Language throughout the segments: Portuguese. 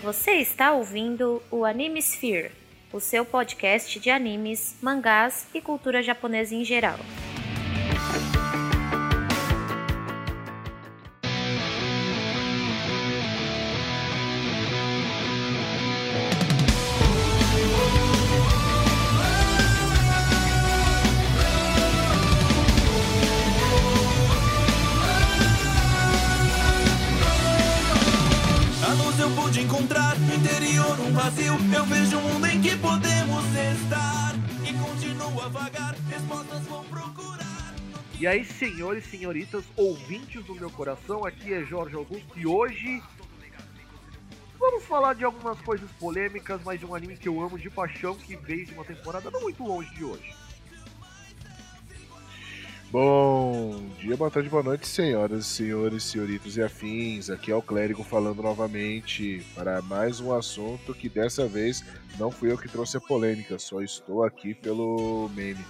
Você está ouvindo o Animesphere, o seu podcast de animes, mangás e cultura japonesa em geral. De encontrar no interior um vazio, eu vejo um mundo em que podemos estar e continua vagar, respostas vão procurar. E aí, senhores e senhoritas, ouvintes do meu coração, aqui é Jorge Augusto e hoje vamos falar de algumas coisas polêmicas, mas de um anime que eu amo de paixão que veio de uma temporada não muito longe de hoje. Bom dia, boa tarde, boa noite, senhoras, senhores, senhoritos e afins. Aqui é o Clérigo falando novamente para mais um assunto que dessa vez não fui eu que trouxe a polêmica, só estou aqui pelo meme.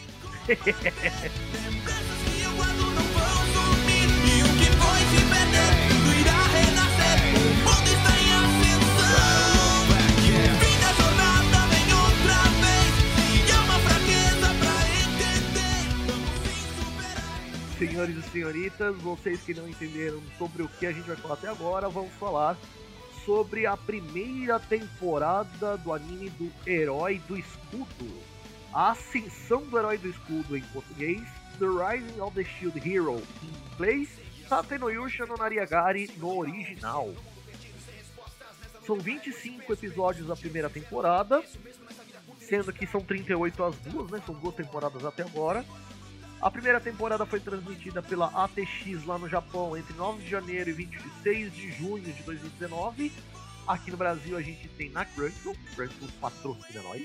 Senhores e senhoritas, vocês que não entenderam sobre o que a gente vai falar até agora, vamos falar sobre a primeira temporada do anime do Herói do Escudo. A Ascensão do Herói do Escudo em português, The Rising of the Shield Hero em inglês, Tate no Yusha no Nariagari no original. São 25 episódios da primeira temporada, sendo que são 38 as duas, né? São duas temporadas até agora. A primeira temporada foi transmitida pela ATX lá no Japão entre 9 de janeiro e 26 de junho de 2019. Aqui no Brasil a gente tem na Crunchyroll, Crunchyroll patrocina nós.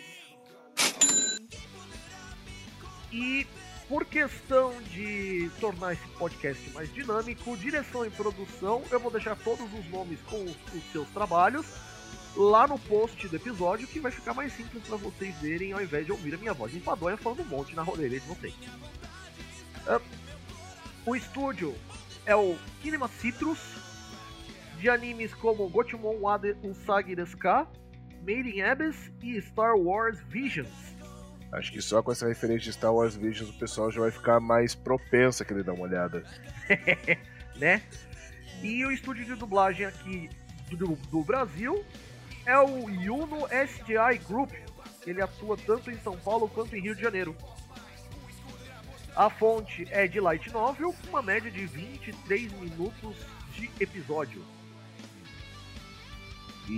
E por questão de tornar esse podcast mais dinâmico, direção e produção, eu vou deixar todos os nomes com os seus trabalhos lá no post do episódio, que vai ficar mais simples para vocês verem ao invés de ouvir a minha voz enfadonha falando um monte na orelha de vocês. O estúdio é o Kinema Citrus, de animes como Gotemon wa Usagi desu ka, Made in Abyss e Star Wars Visions. Acho que só com essa referência de Star Wars Visions o pessoal já vai ficar mais propenso a querer dar uma olhada. Né? E o estúdio de dublagem aqui do Brasil é o Yuno SGI Group. Ele atua tanto em São Paulo quanto em Rio de Janeiro. A fonte é de Light Novel, com uma média de 23 minutos de episódio. E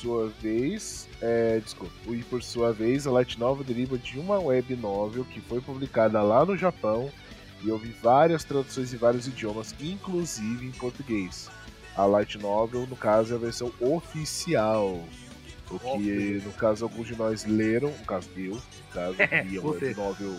por sua vez, a Light Novel deriva de uma web novel que foi publicada lá no Japão e houve várias traduções em vários idiomas, inclusive em português. A Light Novel, no caso, é a versão oficial. O que, no caso, alguns de nós leram, no caso eu, li a web novel.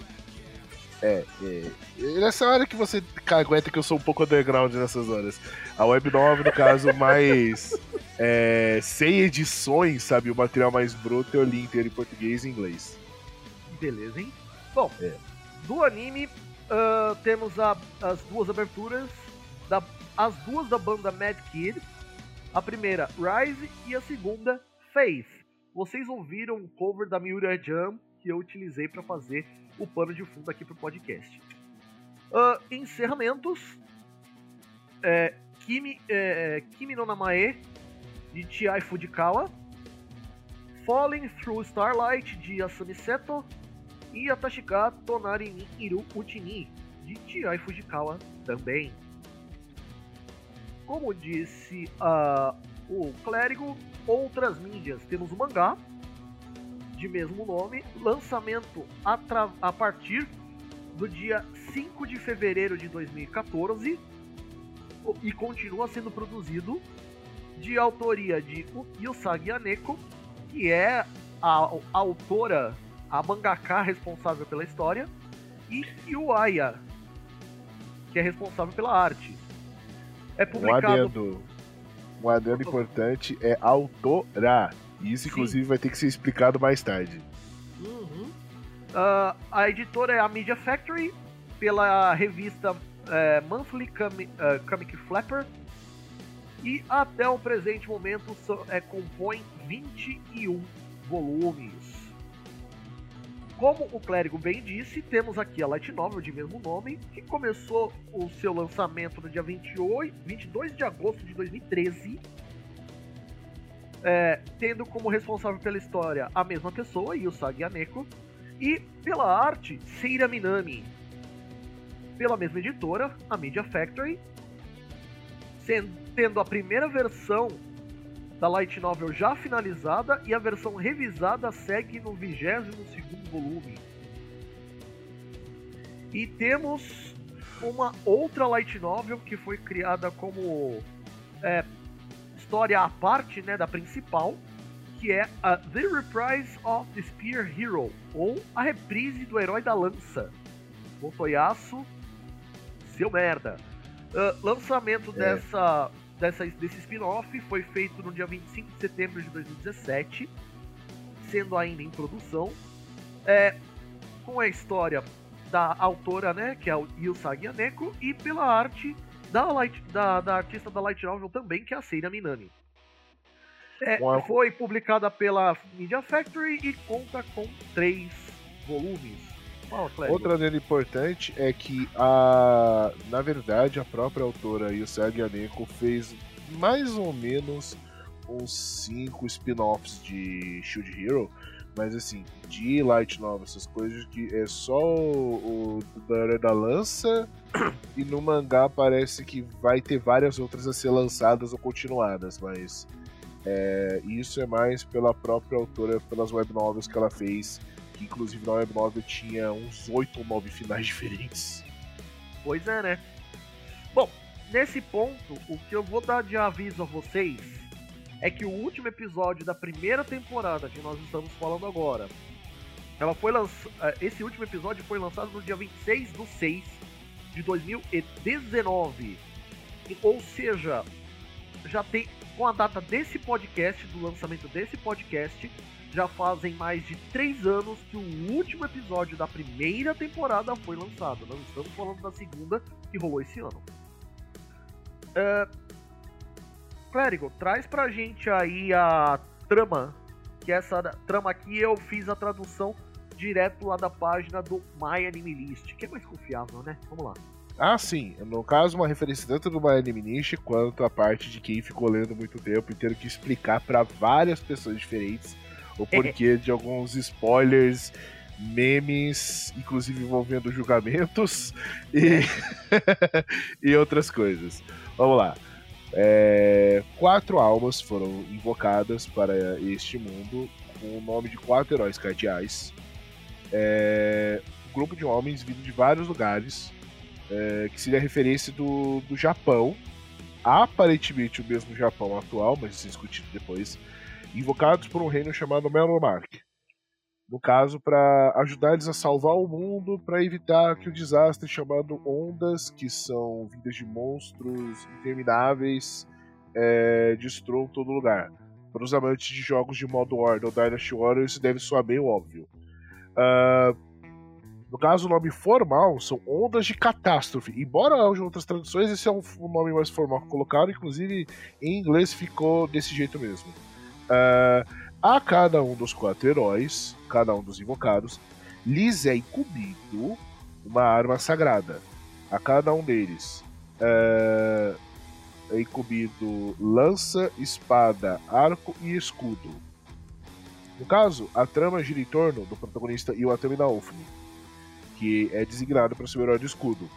Nessa hora que você aguenta que eu sou um pouco underground nessas horas. A web novel, no caso, mais sem edições, sabe? O material mais bruto eu li inteiro em português e inglês. Beleza, hein? Bom, do anime temos as duas aberturas, as duas da banda Mad Kid. A primeira, Rise, e a segunda, Faith. Vocês ouviram o cover da Miura Jam que eu utilizei para fazer o pano de fundo aqui pro podcast. Encerramentos, Kimi no Namae, de Chiai Fujikawa, Falling Through Starlight, de Asami Seto, e Atashika Tonari ni Iru Uchini, de Chiai Fujikawa também. Como disse o Clérigo, outras mídias, temos o mangá, de mesmo nome, lançamento a partir do dia 5 de fevereiro de 2014 e continua sendo produzido, de autoria de Usagi Aneko, que é a autora, a mangaka responsável pela história, e Yuaya, que é responsável pela arte. É publicado... Um adendo importante é autora. Isso, inclusive, vai ter que ser explicado mais tarde. A editora é a Media Factory, pela revista Monthly Comic Flapper. e até o presente momento compõe 21 volumes. Como o Clérigo bem disse, temos aqui a Light Novel de mesmo nome, que começou o seu lançamento no dia 22 de agosto de 2013, tendo como responsável pela história a mesma pessoa, Usagi Aneko, e pela arte, Seira Minami, pela mesma editora, a Media Factory, tendo a primeira versão da Light Novel já finalizada e a versão revisada segue no 22º volume. E temos uma outra Light Novel que foi criada como história à parte, né, da principal, que é a The Reprise of the Spear Hero, ou a reprise do Herói da Lança. Motoyasu, seu merda. Lançamento desse spin-off foi feito no dia 25 de setembro de 2017, sendo ainda em produção, com a história da autora, né, que é o Usagi Aneko, e pela arte da artista da Light Novel também, que é a Seira Minami. Foi publicada pela Media Factory e conta com 3 volumes. Outra dele importante é que, na verdade, a própria autora Usagi Aneko fez mais ou menos uns 5 spin-offs de Shield Hero, mas assim, de Light Novel, essas coisas que é só o da Lança, e no mangá parece que vai ter várias outras a ser lançadas ou continuadas, mas isso é mais pela própria autora, pelas web novels que ela fez, que inclusive na web novel tinha uns 8 ou 9 finais diferentes. Pois é, né? Bom, nesse ponto, o que eu vou dar de aviso a vocês é que o último episódio da primeira temporada que nós estamos falando agora, esse último episódio foi lançado no dia 26/6 de 2019. Ou seja, já tem, com a data desse podcast, do lançamento desse podcast, já fazem mais de 3 anos que o último episódio da primeira temporada foi lançado. Não estamos falando da segunda, que rolou esse ano. Clérigo, traz pra gente aí a trama, que essa trama aqui eu fiz a tradução direto lá da página do My Anime List, que é mais confiável, né? Vamos lá. Ah, sim. No caso, uma referência tanto do My Anime List quanto a parte de quem ficou lendo muito tempo e tendo que explicar para várias pessoas diferentes o porquê de alguns spoilers, memes, inclusive envolvendo julgamentos e outras coisas. Vamos lá. 4 almas foram invocadas para este mundo com o nome de 4 heróis cardeais. Um grupo de homens vindo de vários lugares, que seria a referência do Japão, aparentemente o mesmo Japão atual, mas isso é discutido depois, invocados por um reino chamado Melomark. No caso, para ajudar eles a salvar o mundo, para evitar que o desastre chamado Ondas, que são vindas de monstros intermináveis, destruam todo lugar. Para os amantes de jogos de modo Horde ou Dynasty Warriors, isso deve soar bem óbvio. No caso, o nome formal são Ondas de Catástrofe. Embora haja outras traduções, esse é o nome mais formal que colocaram. Inclusive, em inglês ficou desse jeito mesmo. A cada um dos 4 heróis, cada um dos invocados, lhes é incumbido uma arma sagrada. A cada um deles é incumbido lança, espada, arco e escudo. No caso, a trama gira em torno do protagonista Iwatani Naofumi, que é designado para ser o herói do escudo.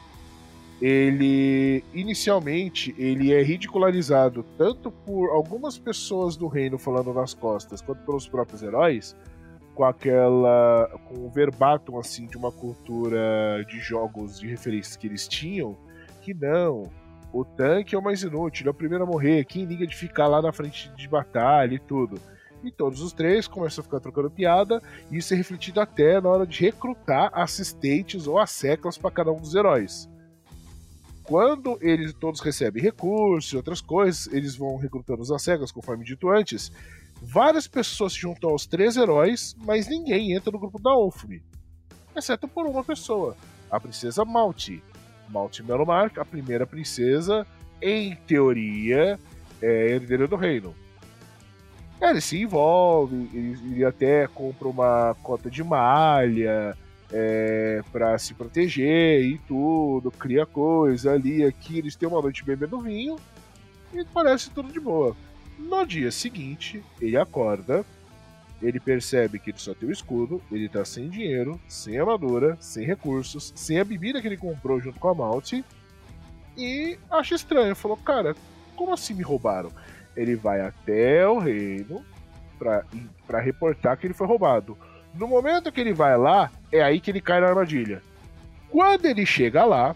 Inicialmente, ele é ridicularizado tanto por algumas pessoas do reino falando nas costas, quanto pelos próprios heróis, com o verbatim assim de uma cultura de jogos de referências que eles tinham, que não, o tanque é o mais inútil, ele é o primeiro a morrer, quem liga de ficar lá na frente de batalha e tudo. E todos os 3 começam a ficar trocando piada, e isso é refletido até na hora de recrutar assistentes ou asseclas para cada um dos heróis. Quando eles todos recebem recursos e outras coisas, eles vão recrutando os asseclas, conforme dito antes. Várias pessoas se juntam aos 3 heróis, mas ninguém entra no grupo da Naofumi, exceto por uma pessoa, a princesa Malty Melomark, a primeira princesa, em teoria, herdeiro do reino. Ele se envolve, ele até compra uma cota de malha pra se proteger e tudo, cria coisa ali, aqui, eles têm uma noite bebendo vinho e parece tudo de boa. No dia seguinte, ele acorda, ele percebe que ele só tem o escudo, ele tá sem dinheiro, sem armadura, sem recursos, sem a bebida que ele comprou junto com a Malte, e acha estranho, falou, cara, como assim me roubaram? Ele vai até o reino pra reportar que ele foi roubado. No momento que ele vai lá, é aí que ele cai na armadilha. Quando ele chega lá,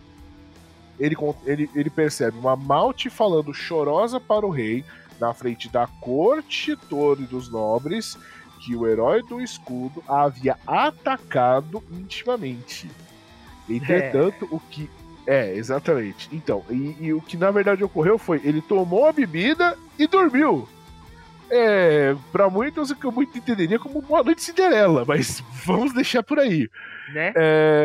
ele percebe uma Malte falando chorosa para o rei, na frente da corte toda e dos nobres, que o herói do escudo havia atacado intimamente. Entretanto, o que... exatamente. Então, e o que na verdade ocorreu foi, ele tomou a bebida e dormiu. Pra muitos, o que eu muito entenderia como Boa Noite Cinderela, mas vamos deixar por aí. Né?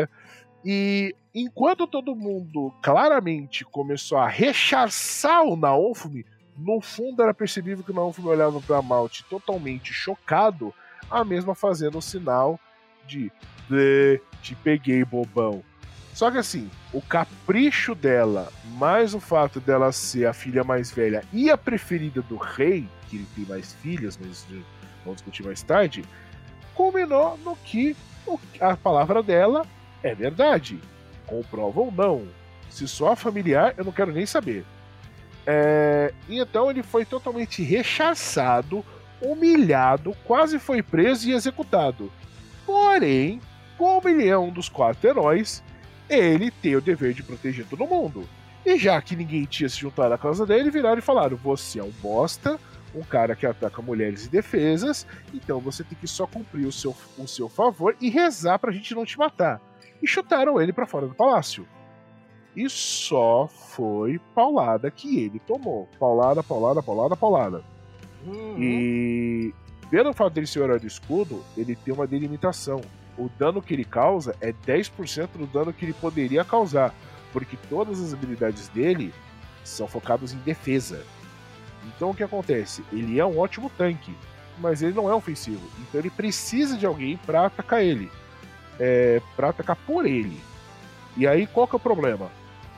E enquanto todo mundo claramente começou a rechaçar o Naofumi, no fundo era percebível que o Naofumi olhava pra Malte totalmente chocado, a mesma fazendo o sinal de te peguei, bobão. Só que assim, o capricho dela, mais o fato dela ser a filha mais velha e a preferida do rei, que ele tem mais filhas, mas vamos discutir mais tarde, culminou no que a palavra dela é verdade. Comprova ou não. Se só familiar, eu não quero nem saber. E então ele foi totalmente rechaçado, humilhado, quase foi preso e executado. Porém, como ele é um dos 4 heróis, ele tem o dever de proteger todo mundo. E já que ninguém tinha se juntado à causa dele, viraram e falaram, você é um bosta, um cara que ataca mulheres indefesas, então você tem que só cumprir o seu favor e rezar pra gente não te matar. E chutaram ele pra fora do palácio. E só foi paulada que ele tomou. Paulada. E pelo fato dele ser o herói do escudo, ele tem uma delimitação. O dano que ele causa é 10% do dano que ele poderia causar, porque todas as habilidades dele são focadas em defesa. Então o que acontece? Ele é um ótimo tanque, mas ele não é ofensivo. Então ele precisa de alguém pra atacar ele. Pra atacar por ele. E aí qual que é o problema?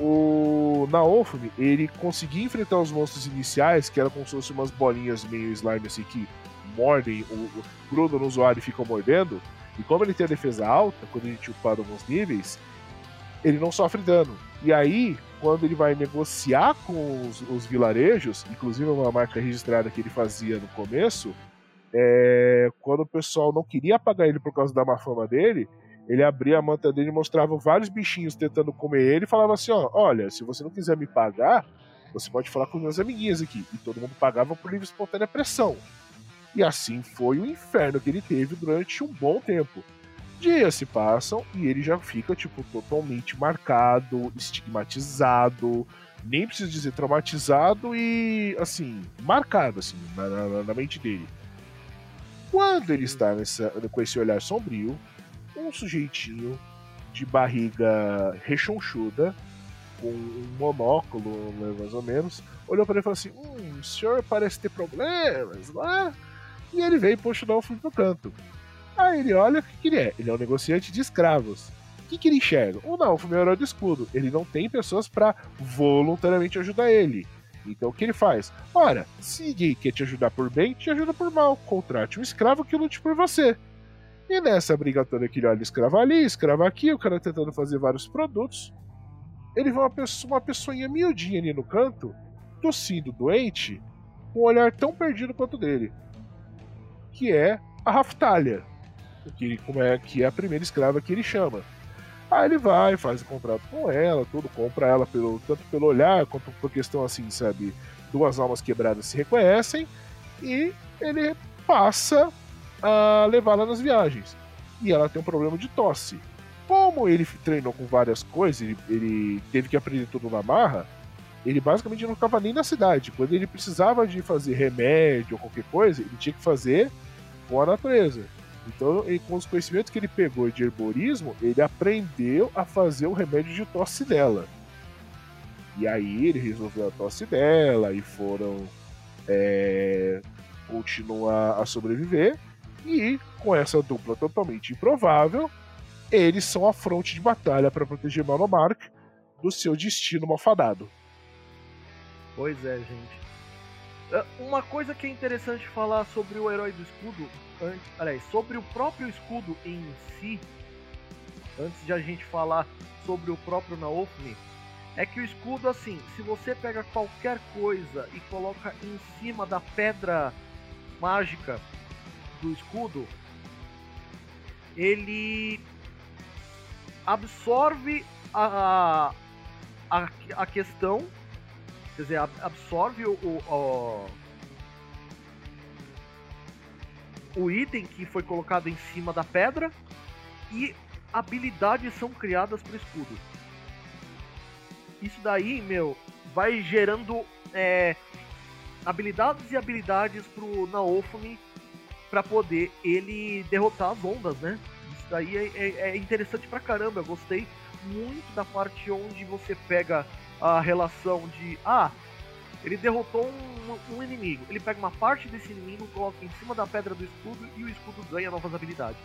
O Naofumi, ele conseguia enfrentar os monstros iniciais, que eram como se fossem umas bolinhas meio slime assim, que mordem, grudam no usuário e ficam mordendo. E como ele tem a defesa alta, quando a gente upar alguns níveis, ele não sofre dano. E aí, quando ele vai negociar com os vilarejos, inclusive uma marca registrada que ele fazia no começo, quando o pessoal não queria pagar ele por causa da má fama dele, ele abria a manta dele e mostrava vários bichinhos tentando comer ele e falava assim, olha, se você não quiser me pagar, você pode falar com meus amiguinhos aqui. E todo mundo pagava por livre e espontânea pressão. E assim foi o inferno que ele teve durante um bom tempo. Dias se passam e ele já fica, totalmente marcado, estigmatizado, nem preciso dizer traumatizado e, assim, marcado, assim, na mente dele. Quando ele está com esse olhar sombrio, um sujeitinho de barriga rechonchuda, com um monóculo, né, mais ou menos, olhou para ele e falou assim, o senhor parece ter problemas, não é? E ele veio e puxa o Naofumi pro canto. Aí ele olha o que ele é. Ele é um negociante de escravos. O que ele enxerga? O Naofumi é o herói do escudo. Ele não tem pessoas para voluntariamente ajudar ele. Então o que ele faz? Ora, se ninguém quer te ajudar por bem, te ajuda por mal. Contrate um escravo que lute por você. E nessa briga toda que ele olha escravo ali, escravo aqui, o cara tentando fazer vários produtos, ele vê uma pessoinha miudinha ali no canto, tossindo, doente, com um olhar tão perdido quanto dele. Que é a Raftalia, que é a primeira escrava que ele chama. Aí ele vai, faz o contrato com ela, tudo, compra ela tanto pelo olhar quanto por questão assim, sabe, 2 almas quebradas se reconhecem, e ele passa a levá-la nas viagens. E ela tem um problema de tosse. Como ele treinou com várias coisas, ele teve que aprender tudo na marra, ele basicamente não ficava nem na cidade. Quando ele precisava de fazer remédio ou qualquer coisa, ele tinha que fazer com a natureza. Então, com os conhecimentos que ele pegou de herborismo, ele aprendeu a fazer o remédio de tosse dela. E aí ele resolveu a tosse dela, e foram continua a sobreviver, e com essa dupla totalmente improvável, eles são a fronte de batalha para proteger Monomarch do seu destino malfadado. Pois é, gente. Uma coisa que é interessante falar sobre o herói do escudo, sobre o próprio escudo em si, antes de a gente falar sobre o próprio Naofumi, é que o escudo, assim, se você pega qualquer coisa e coloca em cima da pedra mágica do escudo, ele absorve a questão, quer dizer, absorve o item que foi colocado em cima da pedra, e habilidades são criadas pro escudo. Isso daí, vai gerando habilidades e habilidades pro Naofumi pra poder ele derrotar as ondas, né? Isso daí é interessante pra caramba. Eu gostei muito da parte onde você pega a relação de ele derrotou um inimigo. Ele pega uma parte desse inimigo, coloca em cima da pedra do escudo e o escudo ganha novas habilidades.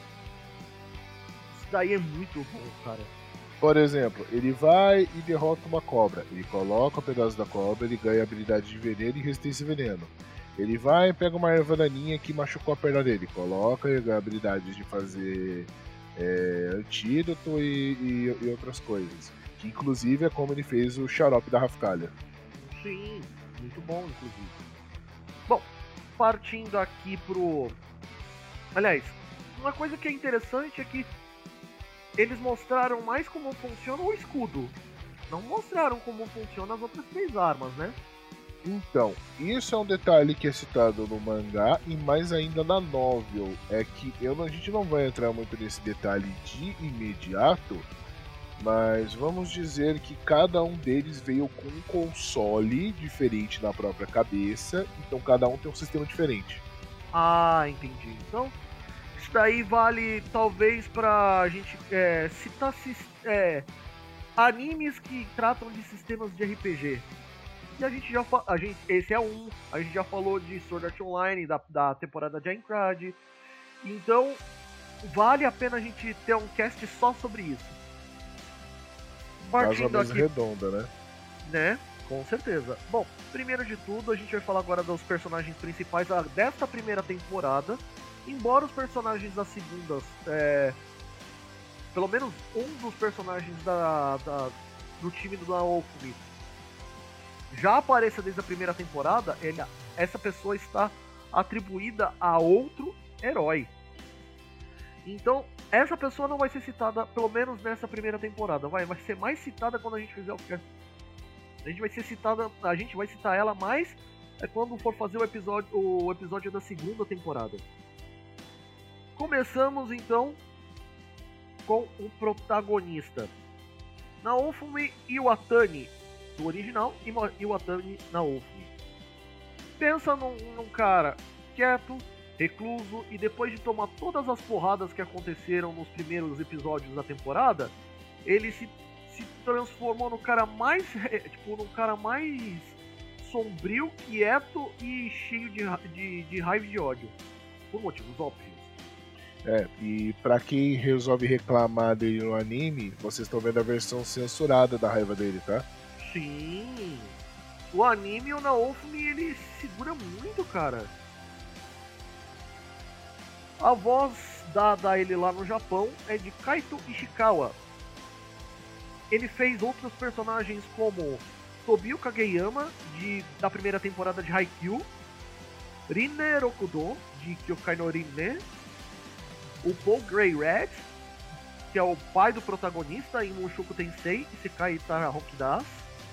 Isso daí é muito bom, cara. Por exemplo, ele vai e derrota uma cobra. Ele coloca o pedaço da cobra, ele ganha habilidade de veneno e resistência a veneno. Ele vai e pega uma erva daninha que machucou a perna dele. Coloca e ganha habilidades de fazer antídoto e outras coisas. Que inclusive é como ele fez o xarope da Raftalha. Sim, muito bom, inclusive. Bom, partindo aqui pro... Aliás, uma coisa que é interessante é que eles mostraram mais como funciona o escudo. Não mostraram como funcionam as outras 3 armas, né? Então, isso é um detalhe que é citado no mangá e mais ainda na novel. É que a gente não vai entrar muito nesse detalhe de imediato, mas vamos dizer que cada um deles veio com um console diferente na própria cabeça, então cada um tem um sistema diferente. Ah, entendi. Então, isso daí vale talvez pra gente citar animes que tratam de sistemas de RPG. E a gente já esse é um, a gente já falou de Sword Art Online, da temporada de Aincrad. Então, vale a pena a gente ter um cast só sobre isso. Partindo aqui, redonda, né? Com certeza. Bom, primeiro de tudo, a gente vai falar agora dos personagens principais desta primeira temporada. Embora os personagens da segunda, pelo menos um dos personagens do time do Naofumi já apareça desde a primeira temporada, essa pessoa está atribuída a outro herói. Então, essa pessoa não vai ser citada, pelo menos nessa primeira temporada. Vai ser mais citada quando a gente fizer o cast. A gente vai citar ela mais quando for fazer o episódio da segunda temporada. Começamos então com o protagonista, Naofumi Iwatani, do original, Iwatani Naofumi. Pensa num cara quieto, recluso, e depois de tomar todas as porradas que aconteceram nos primeiros episódios da temporada, ele se transformou no cara mais sombrio, quieto e cheio de raiva e de ódio, por motivos óbvios. E pra quem resolve reclamar dele no anime, vocês estão vendo a versão censurada da raiva dele, tá? Sim! O anime, o Naofumi, ele segura muito, cara. A voz dada a ele lá no Japão é de Kaito Ishikawa. Ele fez outros personagens como Tobio Kageyama, da primeira temporada de Haikyuu, Rinne Rokudo, de Kyokai no Rinne, o Paul Grey Red, que é o pai do protagonista em Mushoku Tensei e Sekai Itara Hokidas,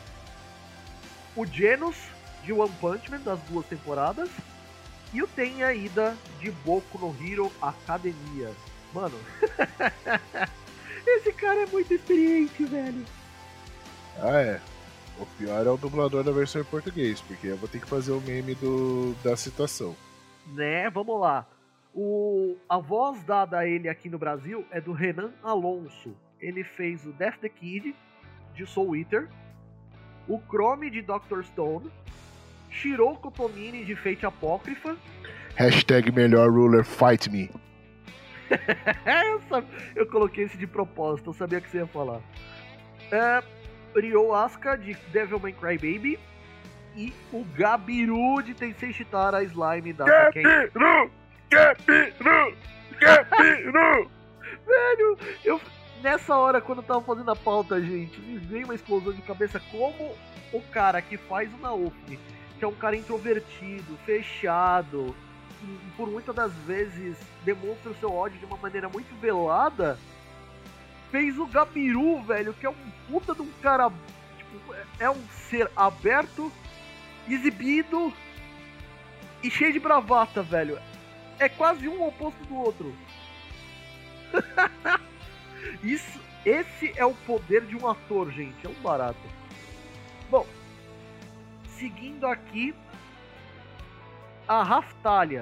o Genos, de One Punch Man, das 2 temporadas, e o Tenya Ida, de Boku no Hero Academia. Mano, esse cara é muito experiente, velho. O pior é o dublador da versão em português, porque eu vou ter que fazer o meme da situação. Né, vamos lá. A voz dada a ele aqui no Brasil é do Renan Alonso. Ele fez o Death the Kid, de Soul Eater, o Chrome, de Dr. Stone, Shiroko Tomine de Fate Apócrifa. Hashtag melhor ruler, fight me. Eu coloquei esse de propósito, eu sabia que você ia falar. Ryo Asuka de Devilman Crybaby. E o Gabiru de Tensei Shitara Slime da Tekken. Gabiru! Velho, nessa hora, quando eu tava fazendo a pauta, gente, me veio uma explosão de cabeça como o cara que faz o Naofumi, que é um cara introvertido, fechado, que por muitas das vezes demonstra o seu ódio de uma maneira muito velada, fez o Gabiru, velho, que é um puta de um cara, tipo, é um ser aberto, exibido e cheio de bravata, velho. É quase um oposto do outro. Esse é o poder de um ator, gente. É um barato. Bom, seguindo aqui, a Raftalia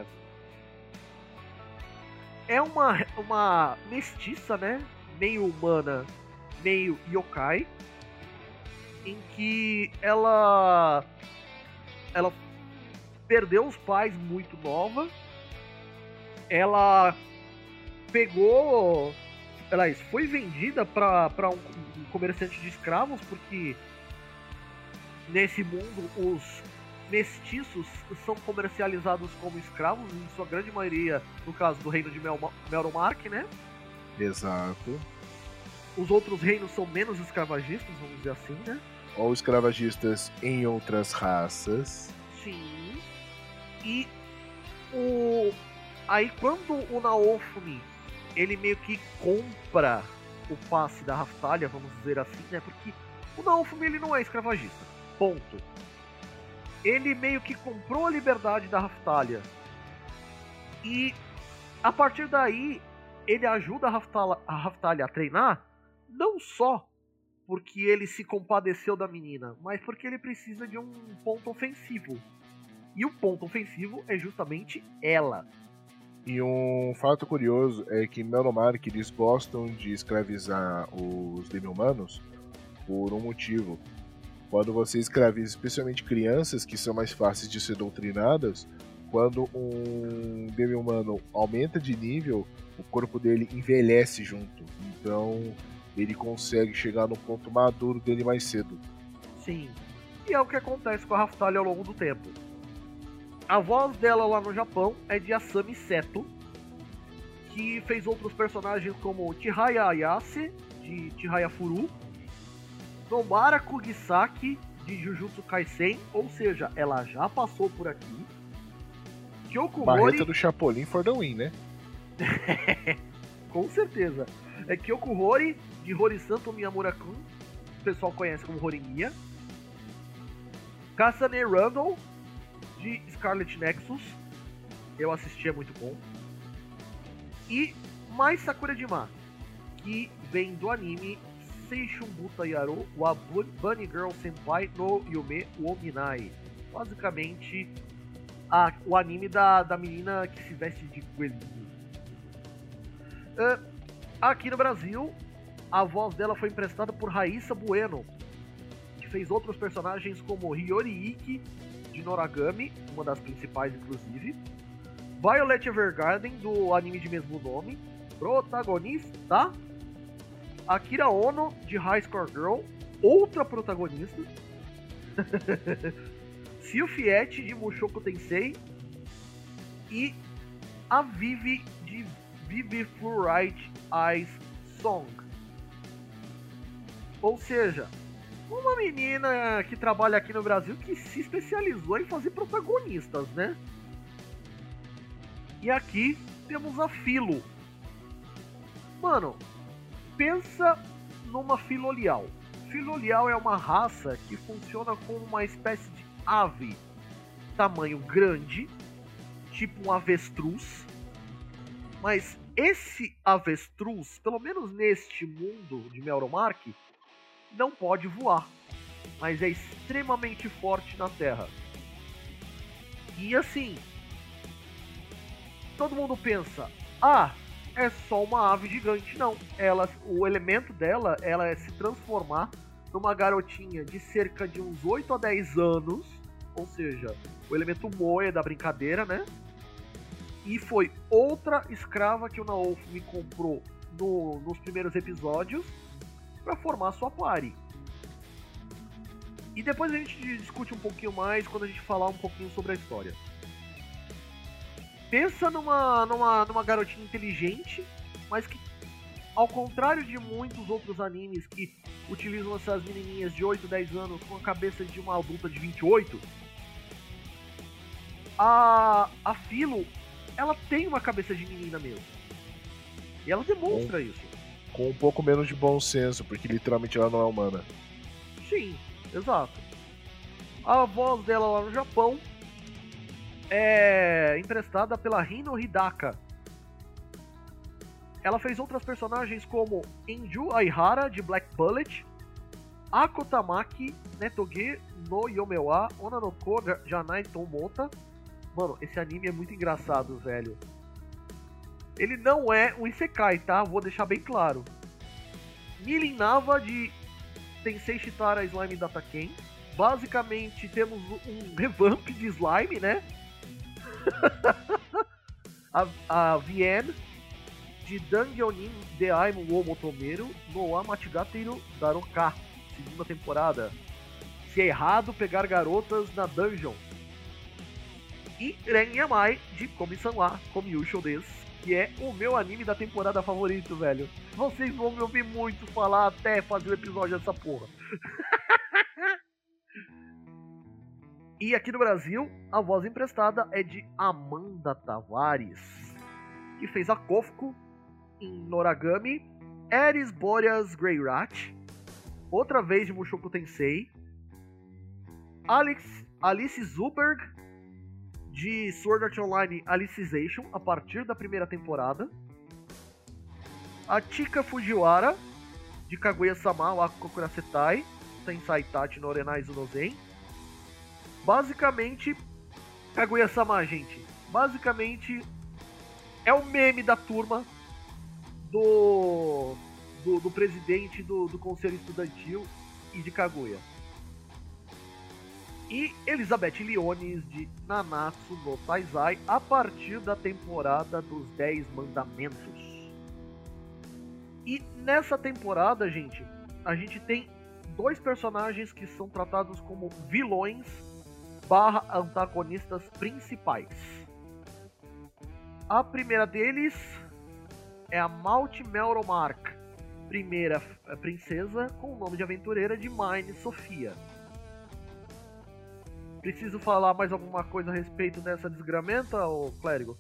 é uma mestiça, né? Meio humana, meio yokai, em que ela perdeu os pais muito nova. Ela foi vendida para um comerciante de escravos, porque nesse mundo os mestiços são comercializados como escravos, em sua grande maioria, no caso do reino de Melromark, né? Exato. Os outros reinos são menos escravagistas, vamos dizer assim, né? Ou escravagistas em outras raças. Sim. E aí quando o Naofumi, ele meio que compra o passe da Raftalia, vamos dizer assim, né? Porque o Naofumi, ele não é escravagista. Ponto. Ele meio que comprou a liberdade da Raftalia. E a partir daí, ele ajuda a Raftalia a treinar, não só porque ele se compadeceu da menina, mas porque ele precisa de um ponto ofensivo. E o ponto ofensivo é justamente ela. E um fato curioso é que em Melromark eles gostam de escravizar os demi-humanos por um motivo. Quando você escraviza especialmente crianças, que são mais fáceis de ser doutrinadas, quando um demi-humano aumenta de nível, o corpo dele envelhece junto. Então ele consegue chegar no ponto maduro dele mais cedo. Sim, e é o que acontece com a Raftalia ao longo do tempo. A voz dela lá no Japão é de Asami Seto, que fez outros personagens como Chihaya Ayase, de Chihaya Furu, Nomara Kugisaki, de Jujutsu Kaisen, ou seja, ela já passou por aqui. Kyoko Mori... Barreta do Chapolin for the win, né? Com certeza. É Kyoko Hori, de Horisanto Miyamura-kun, o pessoal conhece como Horimiya. Kasane Randall, de Scarlet Nexus, eu assisti, é muito bom. E mais Sakurajima, que vem do anime Seishunbuta Yaro wa Bunny Girl Senpai no Yume Wominai. Basicamente, o anime da menina que se veste de coelhinho. Aqui no Brasil, a voz dela foi emprestada por Raíssa Bueno, que fez outros personagens como Hiyori Iki, de Noragami, uma das principais inclusive, Violet Evergarden, do anime de mesmo nome, protagonista, Akira Ono, de High Score Girl, outra protagonista, Sylphiette, de Mushoku Tensei, e a Vivi, de Vivi Fluorite Eyes Song. Ou seja, uma menina que trabalha aqui no Brasil que se especializou em fazer protagonistas, né? E aqui temos a Filo. Mano, pensa numa Filolial. Filolial é uma raça que funciona como uma espécie de ave, tamanho grande, tipo um avestruz. Mas esse avestruz, pelo menos neste mundo de Melromark, não pode voar, mas é extremamente forte na terra. E assim, todo mundo pensa, é só uma ave gigante. Não, o elemento dela é se transformar numa garotinha de cerca de uns 8 a 10 anos, ou seja, o elemento moe da brincadeira, né? E foi outra escrava que o Naofumi comprou nos primeiros episódios para formar sua party. E depois a gente discute um pouquinho mais quando a gente falar um pouquinho sobre a história. Pensa numa garotinha inteligente, mas que, ao contrário de muitos outros animes que utilizam essas menininhas de 8, 10 anos com a cabeça de uma adulta de 28, a Philo, ela tem uma cabeça de menina mesmo. E ela demonstra isso. Com um pouco menos de bom senso, porque literalmente ela não é humana. Sim, exato. A voz dela lá no Japão é emprestada pela Hino Hidaka. Ela fez outras personagens como Enju Aihara, de Black Bullet, Ako Tamaki, Netoge no Yomewa, Ona no Ko Janai Tomota. Mano, esse anime é muito engraçado, velho. Ele não é um Isekai, tá? Vou deixar bem claro. Milin Nava, de Tensei Shitara Slime Dataken. Basicamente, temos um revamp de Slime, né? a Vienne, de Dangyonin Deaimu wo Motomeru no Amatigateru Daroka, segunda temporada. Se é errado pegar garotas na dungeon. E Ren Yamai, de Komi-san wa Komiyusho desu, que é o meu anime da temporada favorito, velho. Vocês vão me ouvir muito falar até fazer o episódio dessa porra. E aqui no Brasil, a voz emprestada é de Amanda Tavares, que fez a Kofuko em Noragami, Eris Boreas Greyrat, outra vez de Mushoku Tensei, Alice Zuberg, de Sword Art Online Alicization, a partir da primeira temporada, a Chika Fujiwara, de Kaguya-sama wa Kokurasetai, Tensai Tachi no Orenai Zunozen. Basicamente, Kaguya-sama, gente, basicamente é o meme da turma do presidente do Conselho Estudantil e de Kaguya. E Elizabeth Leones, de Nanatsu no Taizai, a partir da temporada dos 10 Mandamentos. E nessa temporada, gente, a gente tem dois personagens que são tratados como vilões / antagonistas principais. A primeira deles é a Malte Melromark, primeira princesa com o nome de aventureira de Mine Sofia. Preciso falar mais alguma coisa a respeito dessa desgramenta, ô clérigo?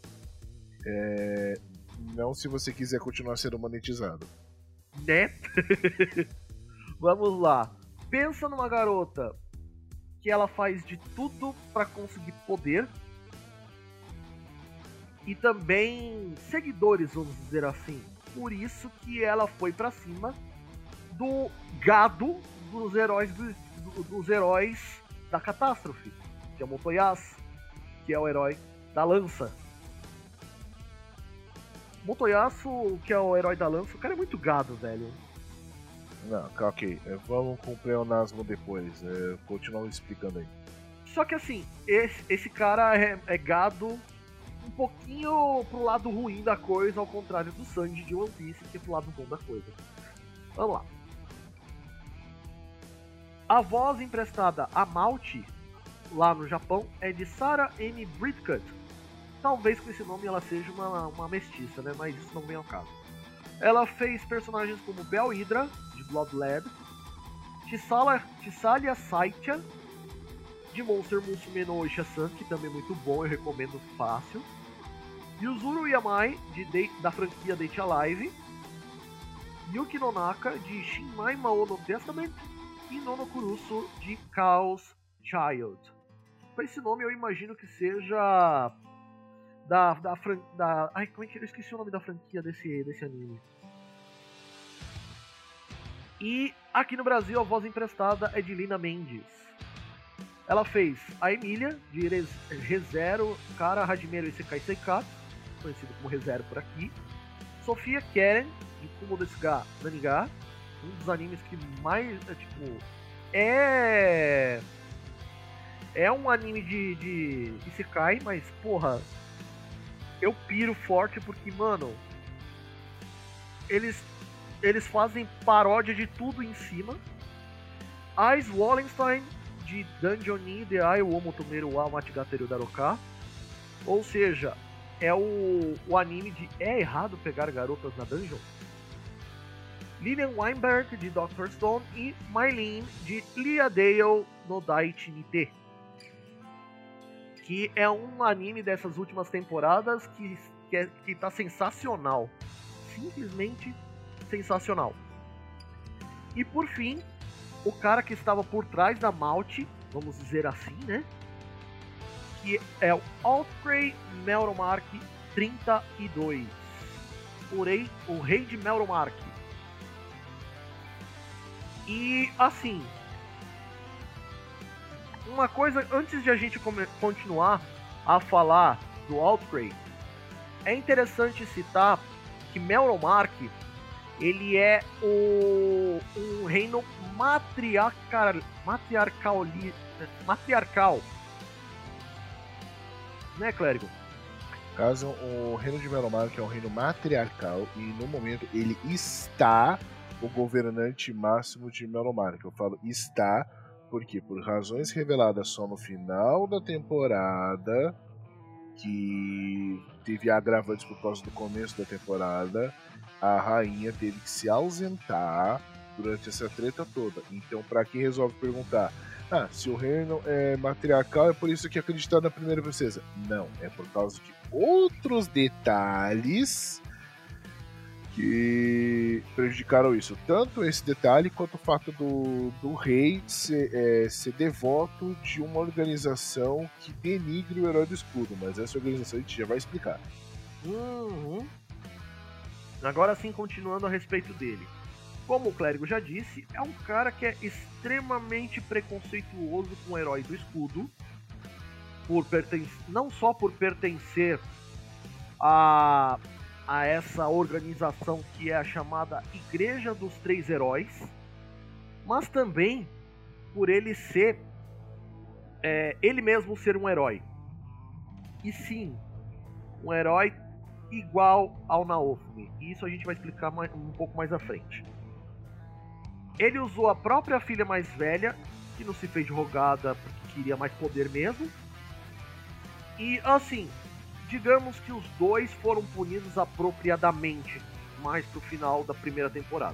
Não, se você quiser continuar sendo monetizado. Né? Vamos lá. Pensa numa garota que ela faz de tudo pra conseguir poder. E também seguidores, vamos dizer assim. Por isso que ela foi pra cima do gado dos heróis da catástrofe, que é o Motoyasu, que é o herói da lança. Motoyasu, que é o herói da lança, o cara é muito gado, velho. Não, ok, vamos com o pleonasmo depois, continua explicando aí. Só que assim, esse cara é gado um pouquinho pro lado ruim da coisa, ao contrário do Sanji de One Piece, que é pro lado bom da coisa. Vamos lá. A voz emprestada a Malte, lá no Japão, é de Sarah M. Britcutt. Talvez com esse nome ela seja uma mestiça, né? Mas isso não vem ao caso. Ela fez personagens como Bell Hydra, de Bloodled, Tissalia Saitya, de Monster Musume no Oisha-san, que também é muito bom, eu recomendo fácil. Yuzuru Yamai, da franquia Date Alive. Yuki Nonaka, de Shinmai Mao no Testament. E Nono Kurusu, de Chaos Child. Com esse nome eu imagino que seja ai, como é que eu esqueci o nome da franquia desse anime. E aqui no Brasil a voz emprestada é de Lina Mendes. Ela fez a Emília, de ReZero Kara Hajimero Isekai Seikatsu, conhecido como ReZero por aqui. Sofia Keren, de Kumo desu ga Naniga, um dos animes que mais, é é um anime de Isekai, mas, porra, eu piro forte porque, mano, eles fazem paródia de tudo em cima. Ice Wallenstein, de Dungeon ni Deai wo Motomeru wa Machigateru Daroka. Ou seja, é o anime de É Errado Pegar Garotas na Dungeon. Lilian Weinberg, de Dr. Stone, e Mylene, de Liadale no Daichi Nite. Que é um anime dessas últimas temporadas que tá sensacional. Simplesmente sensacional. E por fim, o cara que estava por trás da Malt, vamos dizer assim, né? Que é o Outcry Melromark 32. O rei de Melromark. E assim, uma coisa, antes de a gente continuar a falar do Outcry, é interessante citar que Melromark, ele é um reino matriarcal. Né, Clérigo? Caso o reino de Melromark é um reino matriarcal e no momento ele está o governante máximo de Melromark. Eu falo está porque por razões reveladas só no final da temporada, que teve agravantes por causa do começo da temporada, a rainha teve que se ausentar durante essa treta toda. Então, para quem resolve perguntar, se o reino é matriarcal, é por isso que acreditar na primeira princesa. Não, é por causa de outros detalhes que prejudicaram isso. Tanto esse detalhe quanto o fato do rei ser devoto de uma organização que denigre o herói do escudo. Mas essa organização a gente já vai explicar. Agora sim, continuando a respeito dele. Como o Clérigo já disse, é um cara que é extremamente preconceituoso com o herói do escudo, não só por pertencer a essa organização que é a chamada Igreja dos Três Heróis, mas também por ele ser ele mesmo ser um herói. E sim, um herói igual ao Naofumi. E isso a gente vai explicar um pouco mais à frente. Ele usou a própria filha mais velha, que não se fez de rogada porque queria mais poder mesmo. E assim, digamos que os dois foram punidos apropriadamente, mais pro final da primeira temporada.